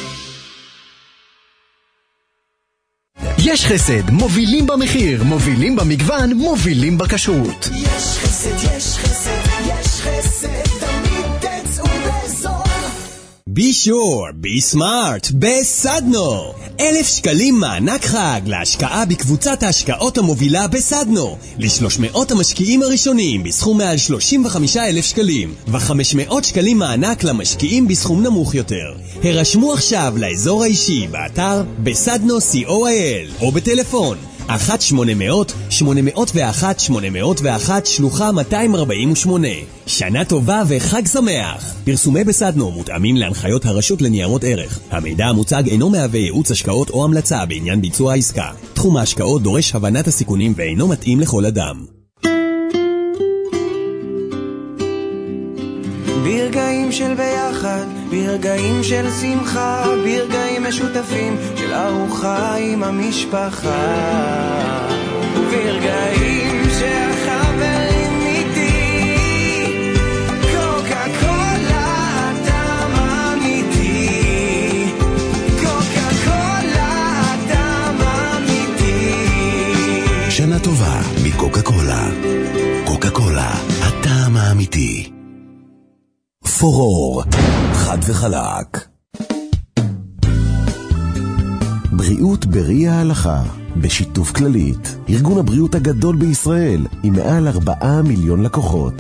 יש חסד, מובילים במחיר, מובילים במגוון, מובילים בכשרות. יש חסד, יש חסד, יש חסד, תמיד תצאו לזול. בי שור, בי סמארט, בסדנו. אלף שקלים מענק חג להשקעה בקבוצת ההשקעות המובילה בסדנו. לשלוש מאות המשקיעים הראשונים בסכום מעל שלושים וחמישה אלף שקלים, וחמש מאות שקלים מענק למשקיעים בסכום נמוך יותר. הרשמו עכשיו לאזור האישי באתר בסדנו סי או איי אל או בטלפון אחת שמונה מאות שמונה מאות ואחת שמונה מאות ואחת שלוחה מאתיים ארבעים ושמונה. שנה טובה וחג שמח. פרסומי בסדנו מותאמים להנחיות הרשות לניירות ערך. המידע המוצג אינו מהווה ייעוץ השקעות או המלצה בעניין ביצוע העסקה. תחום ההשקעות דורש הבנת הסיכונים ואינו מתאים לכל אדם. ברגעים של ביחד, ברגעים של שמחה, ברגעים משותפים של ארוחה עם המשפחה, וברגעים שהחברים איתי, קוקה קולה טעם אמיתי, קוקה קולה טעם אמיתי. שנה טובה מקוקה קולה. קוקה קולה, הטעם האמיתי. פורור, חד וחלק. בריאות ברי ההלכה, בשיתוף כללית, ארגון הבריאות הגדול בישראל, עם מעל ארבעה מיליון לקוחות.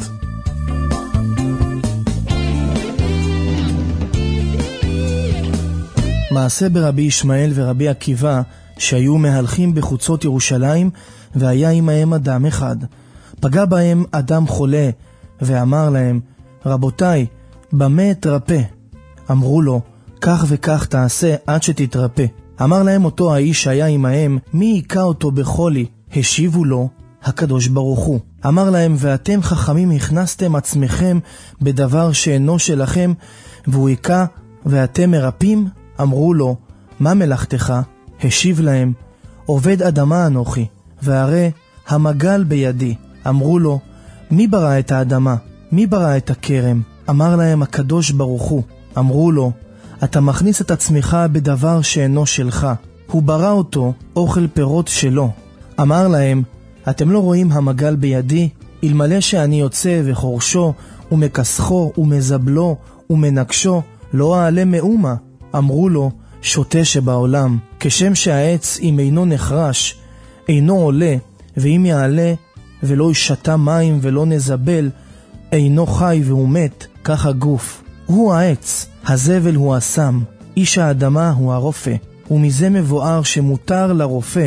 מעשה ברבי ישמעאל ורבי עקיבא, שהיו מהלכים בחוצות ירושלים, והיה עמהם אדם אחד. פגע בהם אדם חולה, ואמר להם, רבותיי, במה אתרפא? אמרו לו, כך וכך תעשה עד שתתרפא. אמר להם אותו האיש שהיה עמהם, מי היכה אותו בחולי? השיבו לו, הקדוש ברוך הוא. אמר להם, ואתם חכמים הכנסתם עצמכם בדבר שאינו שלכם, והוא היכה ואתם מרפאים? אמרו לו, מה מלאכתך? השיב להם, עובד אדמה אנוכי, והרי המגל בידי. אמרו לו, מי ברא את האדמה? מי ברא את הכרם? אמר להם הקדוש ברוך הוא. אמרו לו, אתה מכניס את עצמך בדבר שאינו שלך. הוא ברא אותו, אוכל פירות שלו. אמר להם, אתם לא רואים המגל בידי? אלמלא שאני יוצא וחורשו ומכסחו ומזבלו ומנקשו, לא אעלה מאומה. אמרו לו, שוטה שבעולם, כשם שהעץ אם אינו נחרש, אינו עולה, ואם יעלה ולא ישתה מים ולא נזבל, אינו חי והוא מת, כך הגוף. הוא העץ, הזבל הוא הסם, איש האדמה הוא הרופא. ומזה מבואר שמותר לרופא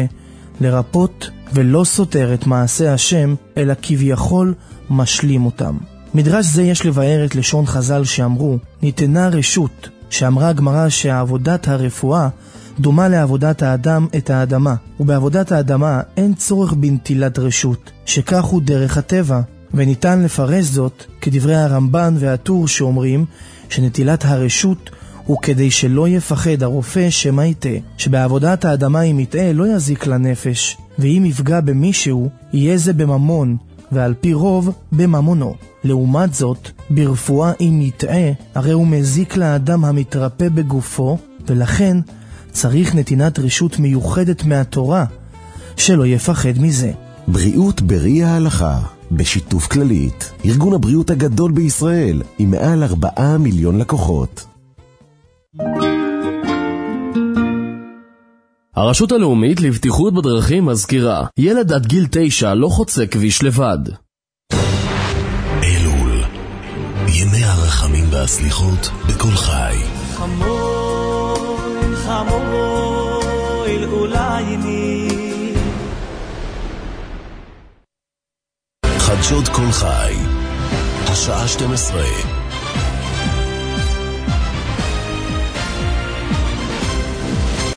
לרפות ולא סותר את מעשה השם, אלא כביכול משלים אותם. מדרש זה יש לבאר את לשון חז"ל שאמרו, ניתנה רשות, שאמרה הגמרא שעבודת הרפואה דומה לעבודת האדם את האדמה, ובעבודת האדמה אין צורך בנטילת רשות, שכך הוא דרך הטבע. וניתן לפרש זאת כדברי הרמב"ן והטור שאומרים שנטילת הרשות הוא כדי שלא יפחד הרופא שמה יטעה, שבעבודת האדמה אם יטעה לא יזיק לנפש, ואם יפגע במישהו יהיה זה בממון, ועל פי רוב בממונו. לעומת זאת, ברפואה אם יטעה, הרי הוא מזיק לאדם המתרפא בגופו, ולכן צריך נתינת רשות מיוחדת מהתורה, שלא יפחד מזה. בריאות ברי ההלכה, בשיתוף כללית, ארגון הבריאות הגדול בישראל, עם מעל ארבעה מיליון לקוחות. הרשות הלאומית לבטיחות בדרכים מזכירה, ילד עד גיל תשע לא חוצה כביש לבד. אלול, ימי הרחמים והסליחות בכל חי. חמול, חמול, אולי ני. חדשות כל חי, השעה שתים עשרה.